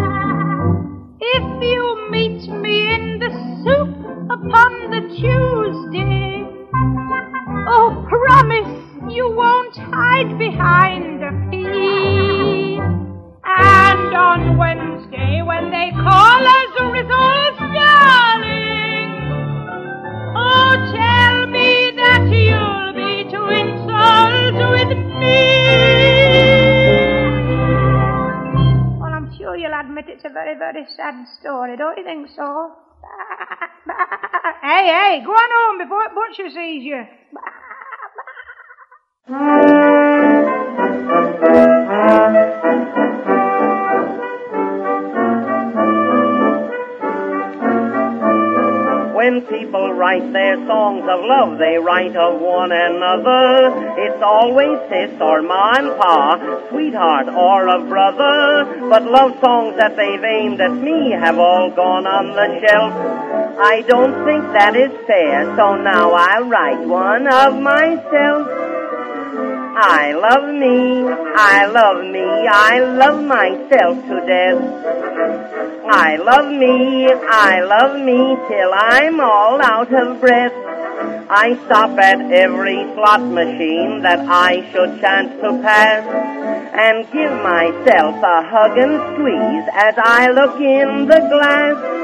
If you meet me in the soup upon the Tuesday, oh, promise you won't hide behind a fee. And on Wednesday, when they call us results, darling, oh, tell me that you'll be to insult with me. Well, I'm sure you'll admit it's a very, very sad story, don't you think so? Hey, hey, go on home before Butcher sees you. When people write their songs of love, they write of one another. It's always sis or ma and pa, sweetheart or a brother. But love songs that they've aimed at me have all gone on the shelf. I don't think that is fair, so now I'll write one of myself. I love me, I love me, I love myself to death. I love me, I love me, till I'm all out of breath. I stop at every slot machine that I should chance to pass, and give myself a hug and squeeze as I look in the glass.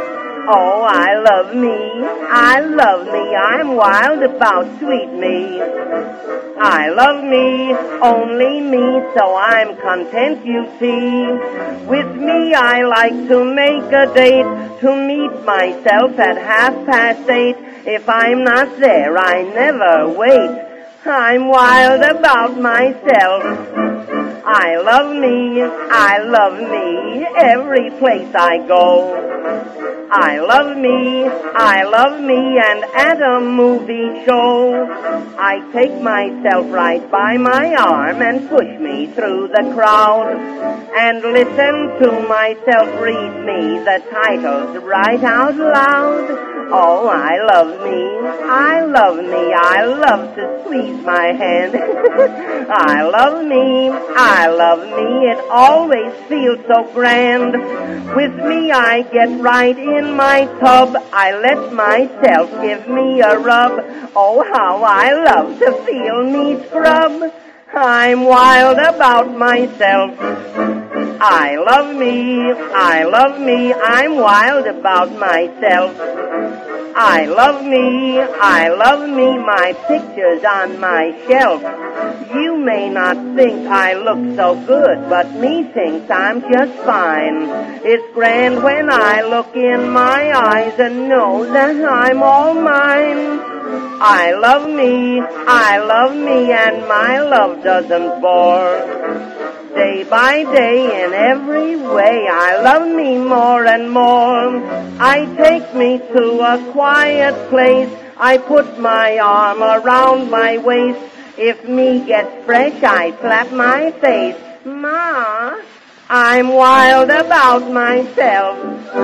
Oh, I love me, I love me, I'm wild about sweet me. I love me, only me, so I'm content, you see. With me I like to make a date, to meet myself at half past eight. If I'm not there, I never wait. I'm wild about myself. I love me, I love me, every place I go. I love me, I love me, and at a movie show, I take myself right by my arm and push me through the crowd, and listen to myself read me the titles right out loud. Oh, I love me, I love me, I love to squeeze my hand. I love me, I love me, it always feels so grand. With me I get right in my tub, I let myself give me a rub. Oh, how I love to feel me scrub. I'm wild about myself. I love me, I love me, I'm wild about myself. I love me, I love me, my picture's on my shelf. You may not think I look so good, but me thinks I'm just fine. It's grand when I look in my eyes and know that I'm all mine. I love me, I love me, and my love doesn't bore. Day by day, in every way, I love me more and more. I take me to a quiet place, I put my arm around my waist. If me gets fresh, I slap my face. Ma, I'm wild about myself.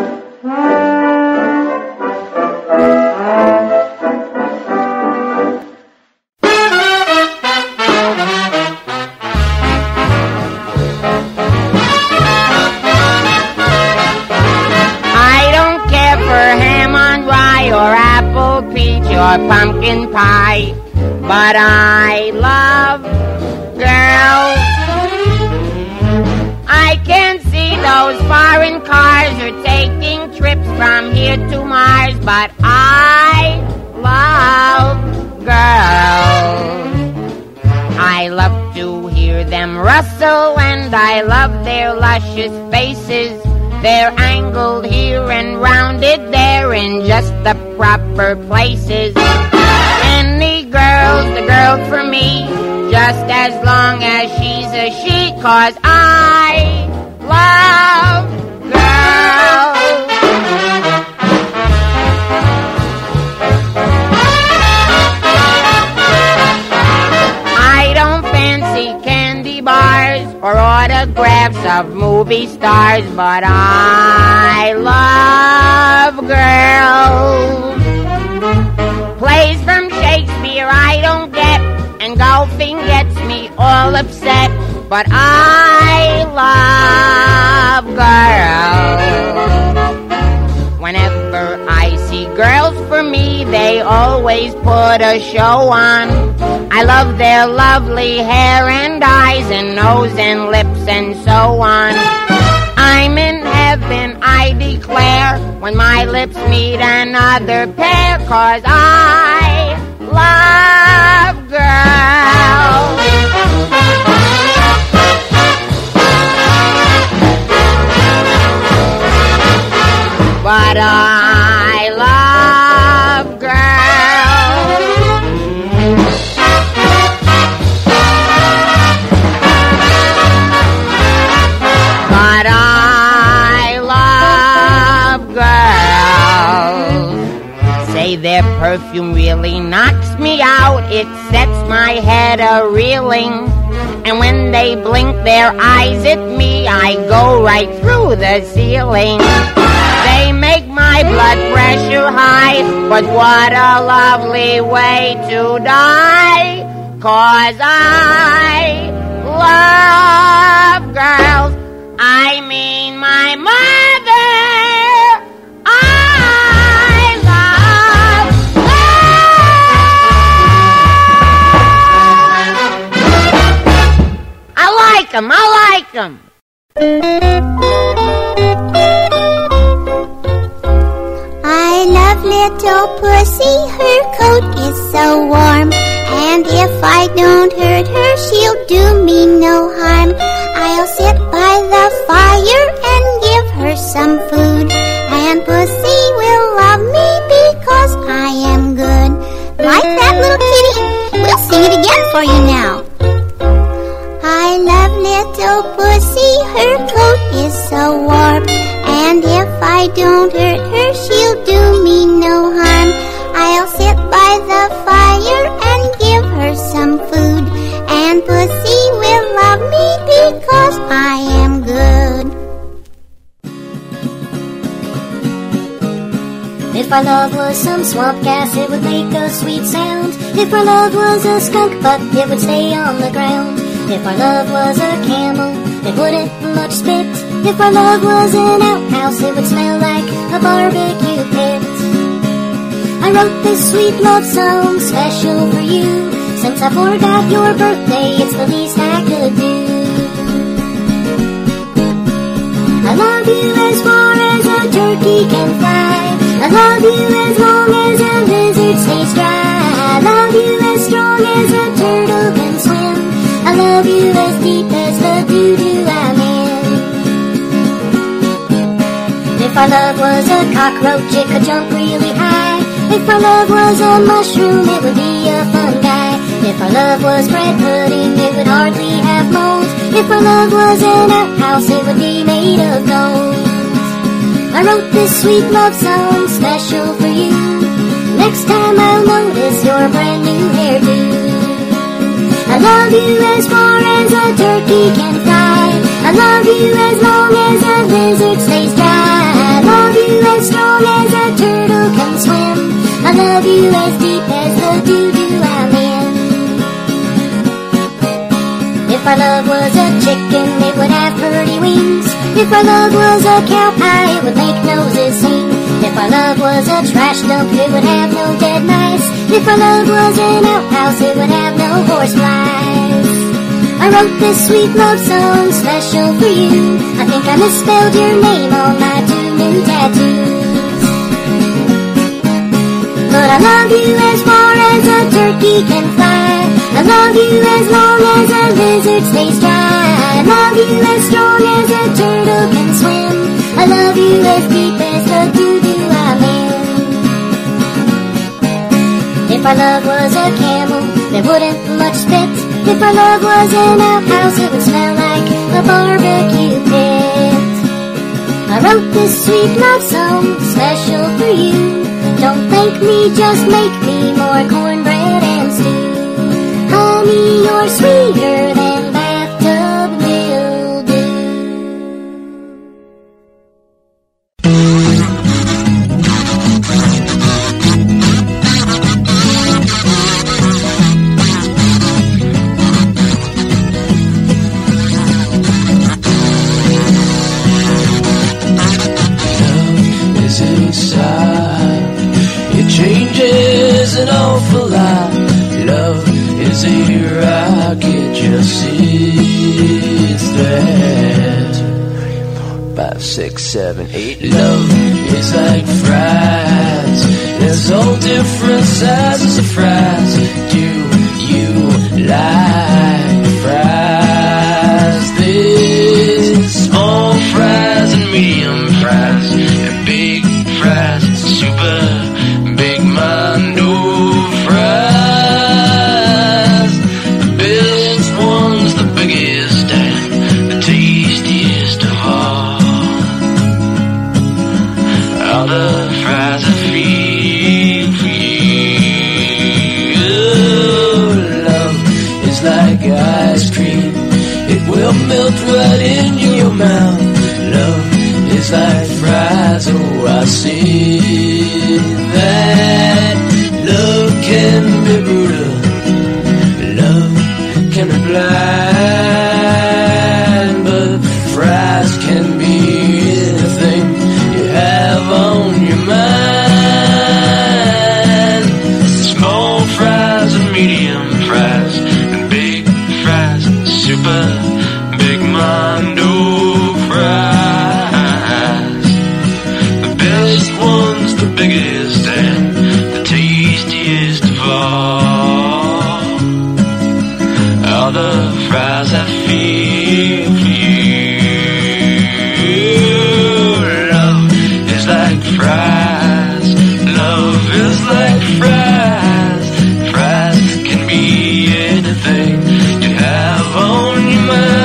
Or apple, peach, or pumpkin pie, but I love girls. I can see those foreign cars are taking trips from here to Mars, but I love girls. I love to hear them rustle, and I love their luscious faces. They're angled here and rounded there in just the proper places. Any girl's the girl for me, just as long as she's a she, 'cause I love girls. I don't fancy candy bars or autographs of movie stars, but I love girls. Plays from Shakespeare I don't get, and golfing gets me all upset, but I love girls. Whenever I see girls for me, they always put a show on. I love their lovely hair and eyes and nose and lips and so on. I'm in heaven, I declare, when my lips meet another pair, 'cause I love girls. But I love girls. But I love girls. Say their perfume really knocks me out. It sets my head a-reeling. And when they blink their eyes at me, I go right through the ceiling. They make my blood pressure high, but what a lovely way to die. 'Cause I love girls. I mean my mother. I love girls. I like them. I like them. little pussy, her coat is so warm. And if I don't hurt her, she'll do me no harm. I'll sit by the fire and give her some food. And pussy will love me because I am good. Like that, little kitty? We'll sing it again for you now. I love little pussy, her coat is so warm. And if I don't hurt her, she'll do me no harm. I'll sit by the fire and give her some food. And pussy will love me because I am good. If our love was some swamp gas, it would make a sweet sound. If our love was a skunk butt, it would stay on the ground. If our love was a camel, it wouldn't much spit. If our love was an outhouse, it would smell like a barbecue pit. I wrote this sweet love song special for you. Since I forgot your birthday, it's the least I could do. I love you as far as a turkey can fly. I love you as long as a lizard stays dry. I love you as strong as a turtle can swim. I love you as deep as the doo-doo I'm in. If our love was a cockroach, it could jump really high. If our love was a mushroom, it would be a fungi. If our love was bread pudding, it would hardly have mold. If our love was an outhouse, it would be made of gold. I wrote this sweet love song special for you. Next time I'll notice your brand new hairdo. I love you as far as a turkey can fly. I love you as long as a lizard stays dry. I love you as strong as a turtle can swim. I love you as deep as the doo-doo I'm in. If our love was a chicken, it would have pretty wings. If our love was a cow pie, it would make noses sing. If our love was a trash dump, it would have no dead mice. If our love was an outhouse, it would have no horseflies. I wrote this sweet love song special for you. I think I misspelled your name on my two new tattoos. But I love you as far as a turkey can fly. I love you as long as a lizard stays dry. I love you as strong as a turtle can swim. I love you as deep as the doo-doo I'm in. If our love was a camel, there wouldn't much spit. If our love was an outhouse, it would smell like a barbecue pit. I wrote this sweet love song special for you. Don't thank me, just make me more cornbread and stew. Honey, you're sweeter than bathtub mildew. Love is inside. It changes an awful lot. Love is a rocket, just sits there. Five, six, seven, eight. Love is like fries. There's all different sizes of fries. Do you like fries? There's small fries and medium fries and big fries, super big Mondo fries. The best one's the biggest and the tastiest of all. All the fries I feel for you. Love is like ice cream. It will melt right in your mouth. Love is like fries, oh I see that. Love can be brutal. Love can be blind, but fries can be anything you have on your mind. Small fries and medium fries and big fries, super big Mondo fries. The best ones, the biggest and the tastiest of all are the fries I feel for you. Love is like fries. Love is like fries. Fries can be anything you have on your mind.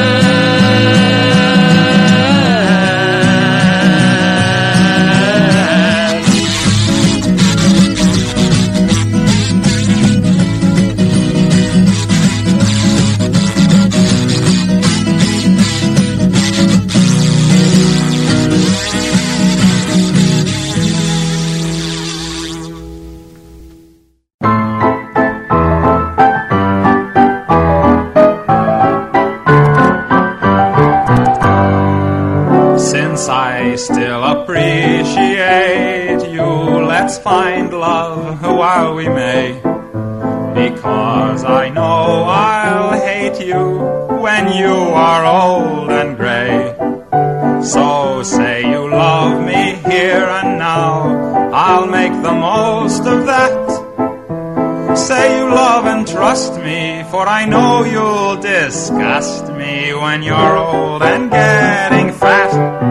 Still appreciate you. Let's find love while we may, because I know I'll hate you when you are old and gray. So say you love me here and now, I'll make the most of that. Say you love and trust me, for I know you'll disgust me when you're old and getting fat.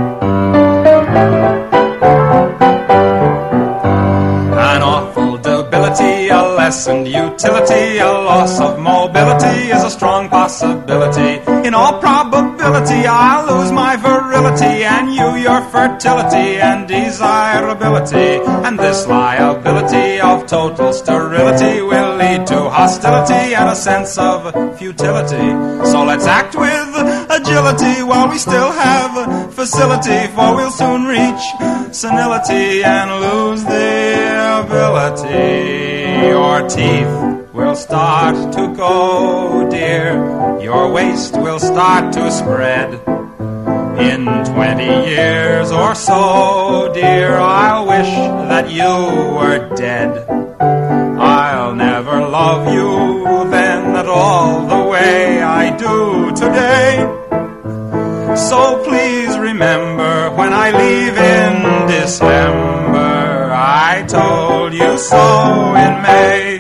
An awful debility, a lessened utility, a loss of mobility is a strong possibility. In all probability, I'll lose my virility, and you your fertility and desirability. And this liability of total sterility will lead to hostility and a sense of futility. So let's act with agility while we still have facility, for we'll soon reach senility and lose the ability. Your teeth will start to go, dear. Your waist will start to spread. In twenty years or so, dear, I'll wish that you were dead. I'll never love you then at all the way I do today. So please remember, when I leave in December, I told you so in May.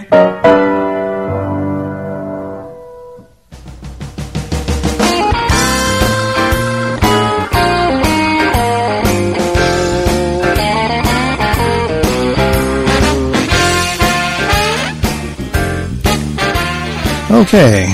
Okay.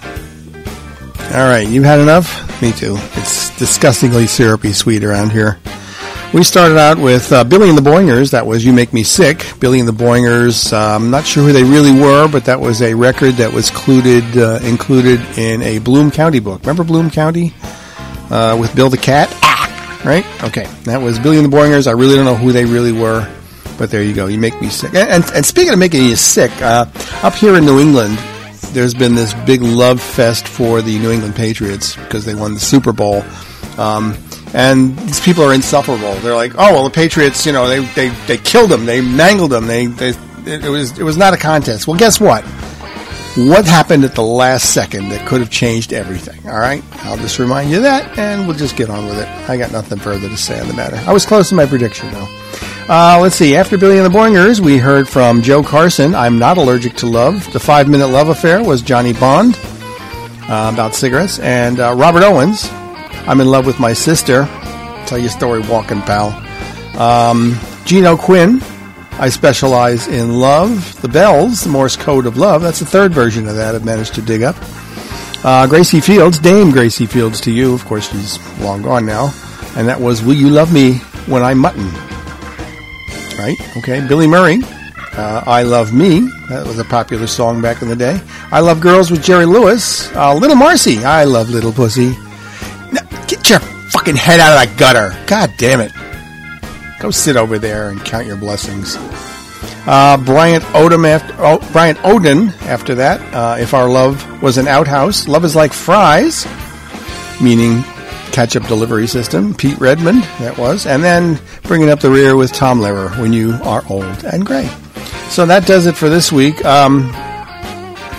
All right, you've had enough? Me too. It's disgustingly syrupy sweet around here. We started out with uh, Billy and the Boingers. That was You Make Me Sick. Billy and the Boingers, uh, I'm not sure who they really were, but that was a record that was included, uh, included in a Bloom County book. Remember Bloom County? Uh, with Bill the Cat? Ah! Right? Okay. That was Billy and the Boingers. I really don't know who they really were, but there you go. You Make Me Sick. And, and, and speaking of making you sick, uh, up here in New England, there's been this big love fest for the New England Patriots because they won the Super Bowl. Um, and these people are insufferable. They're like, oh, well, the Patriots, you know, they, they, they killed them. They mangled them. They, they, it was, it was not a contest. Well, guess what? What happened at the last second that could have changed everything? All right. I'll just remind you of that, and we'll just get on with it. I got nothing further to say on the matter. I was close to my prediction, though. Uh, let's see. After Billy and the Boingers, we heard from Joe Carson, I'm Not Allergic to Love. The Five Minute Love Affair was Johnny Bond, uh, about cigarettes. And uh, Robert Owens, I'm in Love with My Sister. Tell you a story walking, pal. Um, Gene Quinn, I Specialize in Love. The Bells, The Morse Code of Love. That's the third version of that I've managed to dig up. Uh, Gracie Fields, Dame Gracie Fields to you. Of course, she's long gone now. And that was Will You Love Me When I'm Mutton? Right? Okay. Billy Murray, uh, I Love Me. That was a popular song back in the day. I Love Girls with Jerry Lewis. Uh, Little Marcy, I Love Little Pussy. Now, get your fucking head out of that gutter. God damn it. Go sit over there and count your blessings. Uh, Bryant Odom after, oh, Bryant Oden after that. Uh, If Our Love Was an Outhouse. Love is Like Fries, meaning catch-up delivery system. Pete Redmond, that was. And then bringing up the rear with Tom Lehrer, When You Are Old and Gray. So that does it for this week. Um,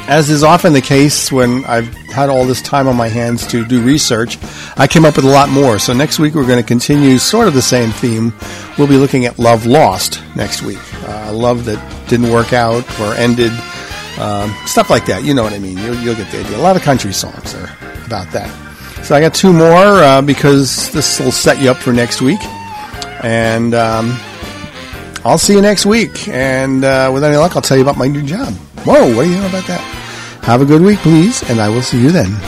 as is often the case when I've had all this time on my hands to do research, I came up with a lot more. So next week we're going to continue sort of the same theme. We'll be looking at love lost next week. Uh, love that didn't work out or ended. Um, stuff like that. You know what I mean. You'll, you'll get the idea. A lot of country songs are about that. So I got two more uh, because this will set you up for next week. And um, I'll see you next week. And uh, with any luck, I'll tell you about my new job. Whoa, what do you know about that? Have a good week, please, and I will see you then.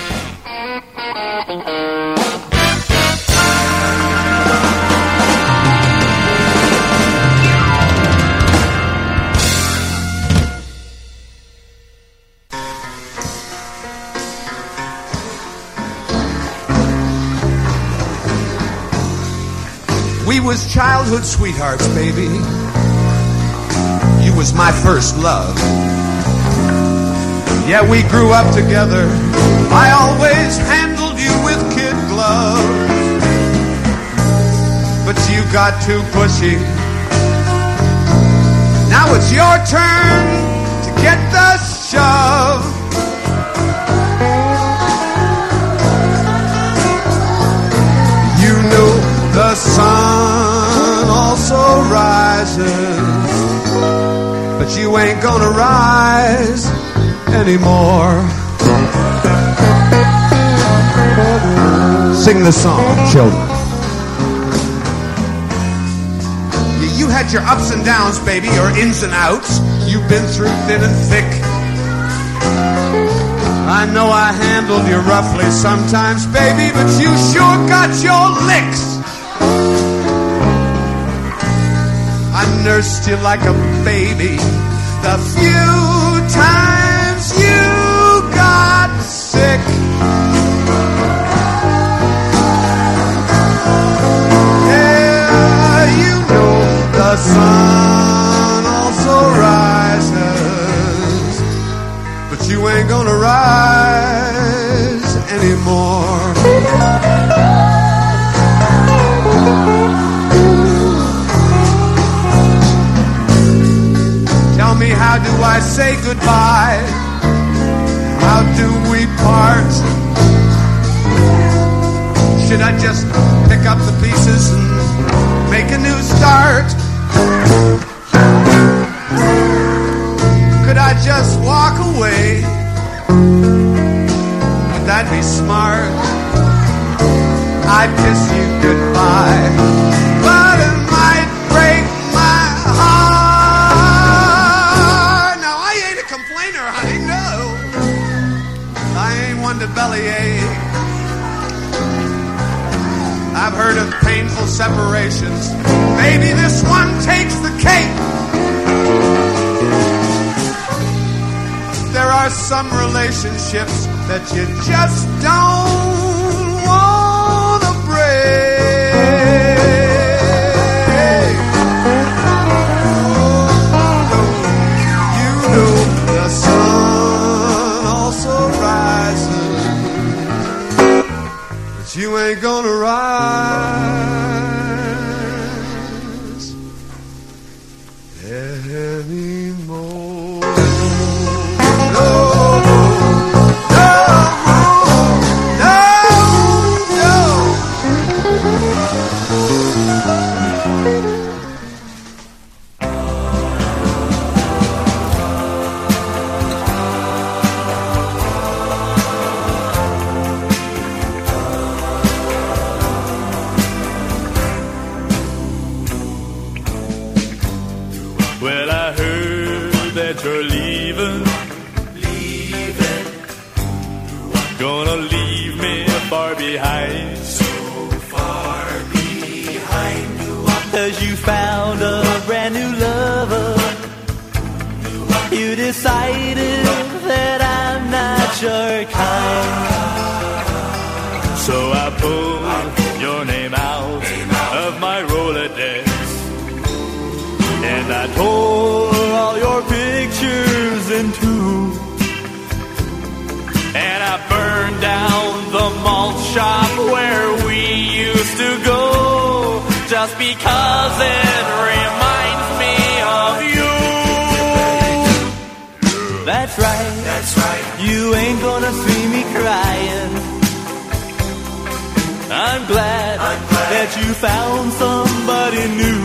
We was childhood sweethearts, baby. You was my first love. Yeah, we grew up together. I always handled you with kid gloves. But you got too pushy. Now it's your turn to get the shove. You know the sun also rises, but you ain't gonna rise anymore. Sing the song, children. You, you had your ups and downs, baby, or ins and outs. You've been through thin and thick. I know I handled you roughly sometimes, baby, but you sure got your licks. I nursed you like a baby the few times you got sick. Yeah, you know the sun also rises, but you ain't gonna rise anymore. Tell me, how do I say goodbye? How do we part? Should I just pick up the pieces and make a new start? Could I just walk away? Would that be smart? I'd kiss you goodbye, but it might break my heart. Now I ain't a complainer, I know. I ain't one to bellyache. I've heard of painful separations. Maybe this one takes the cake. There are some relationships that you just don't want to break. Oh, you know the sun also rises, but you ain't gonna rise anymore. Well, I heard that you're leaving, leaving, gonna leave me far behind, so far behind. Cause you found a brand new lover, you decided that I'm not your kind. So I pulled your name out of my Rolodex, and I tore all your pictures in two, and I burned down the malt shop where we used to go, just because it reminds me of you. That's right, I'm glad, I'm glad that you found somebody new.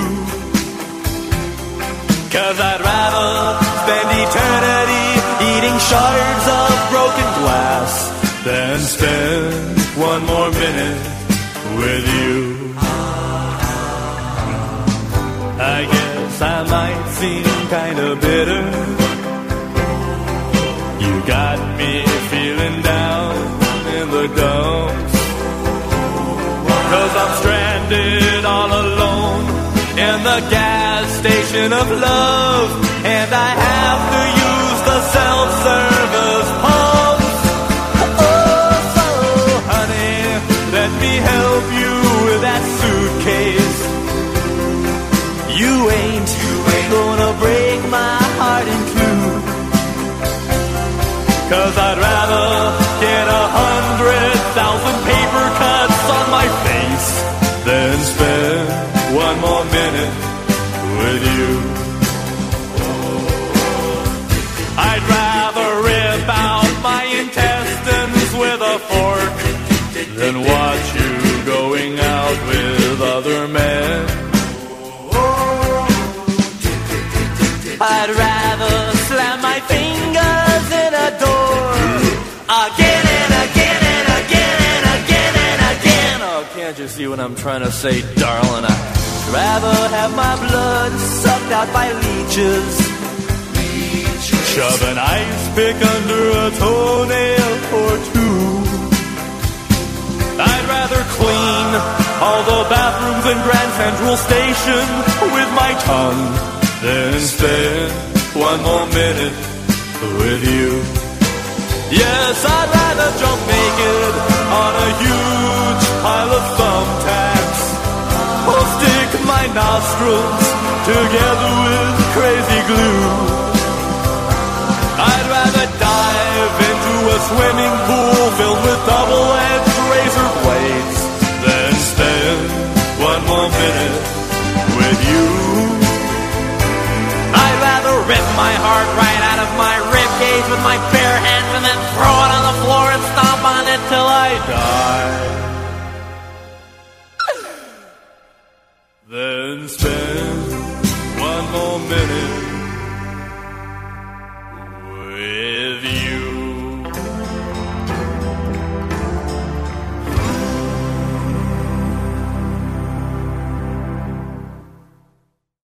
'Cause I'd rather spend eternity eating shards of broken glass than spend one more minute with you. I guess I might seem kinda bitter. You got me feeling down in the dumps. 'Cause I'm stranded all alone in the gas station of love, and I have to use the self-service pumps. Oh, so honey, let me help you with that suitcase. You ain't, you ain't gonna break my heart in two. 'Cause I'd rather get a hundred thousand paper cuts on my face than spend one more minute with you. I'd rather rip out my intestines with a fork than watch you going out with other men. I'd rather slam my fingers in a door again and again and again and again and again. Oh, can't you see what I'm trying to say, darling? I'd rather have my blood sucked out by leeches, shove an ice pick under a toenail or two. I'd rather clean all the bathrooms in Grand Central Station with my tongue than spend one more minute with you. Yes, I'd rather jump naked on a huge pile of thumbtacks, or stick my nostrils together with crazy glue. I'd rather dive into a swimming pool filled with double-edged razor blades than spend one more minute with you. I'd rather rip my heart right out of my rib cage with my bare hands and then throw it on the floor and stomp on it till I die. Then spend one more minute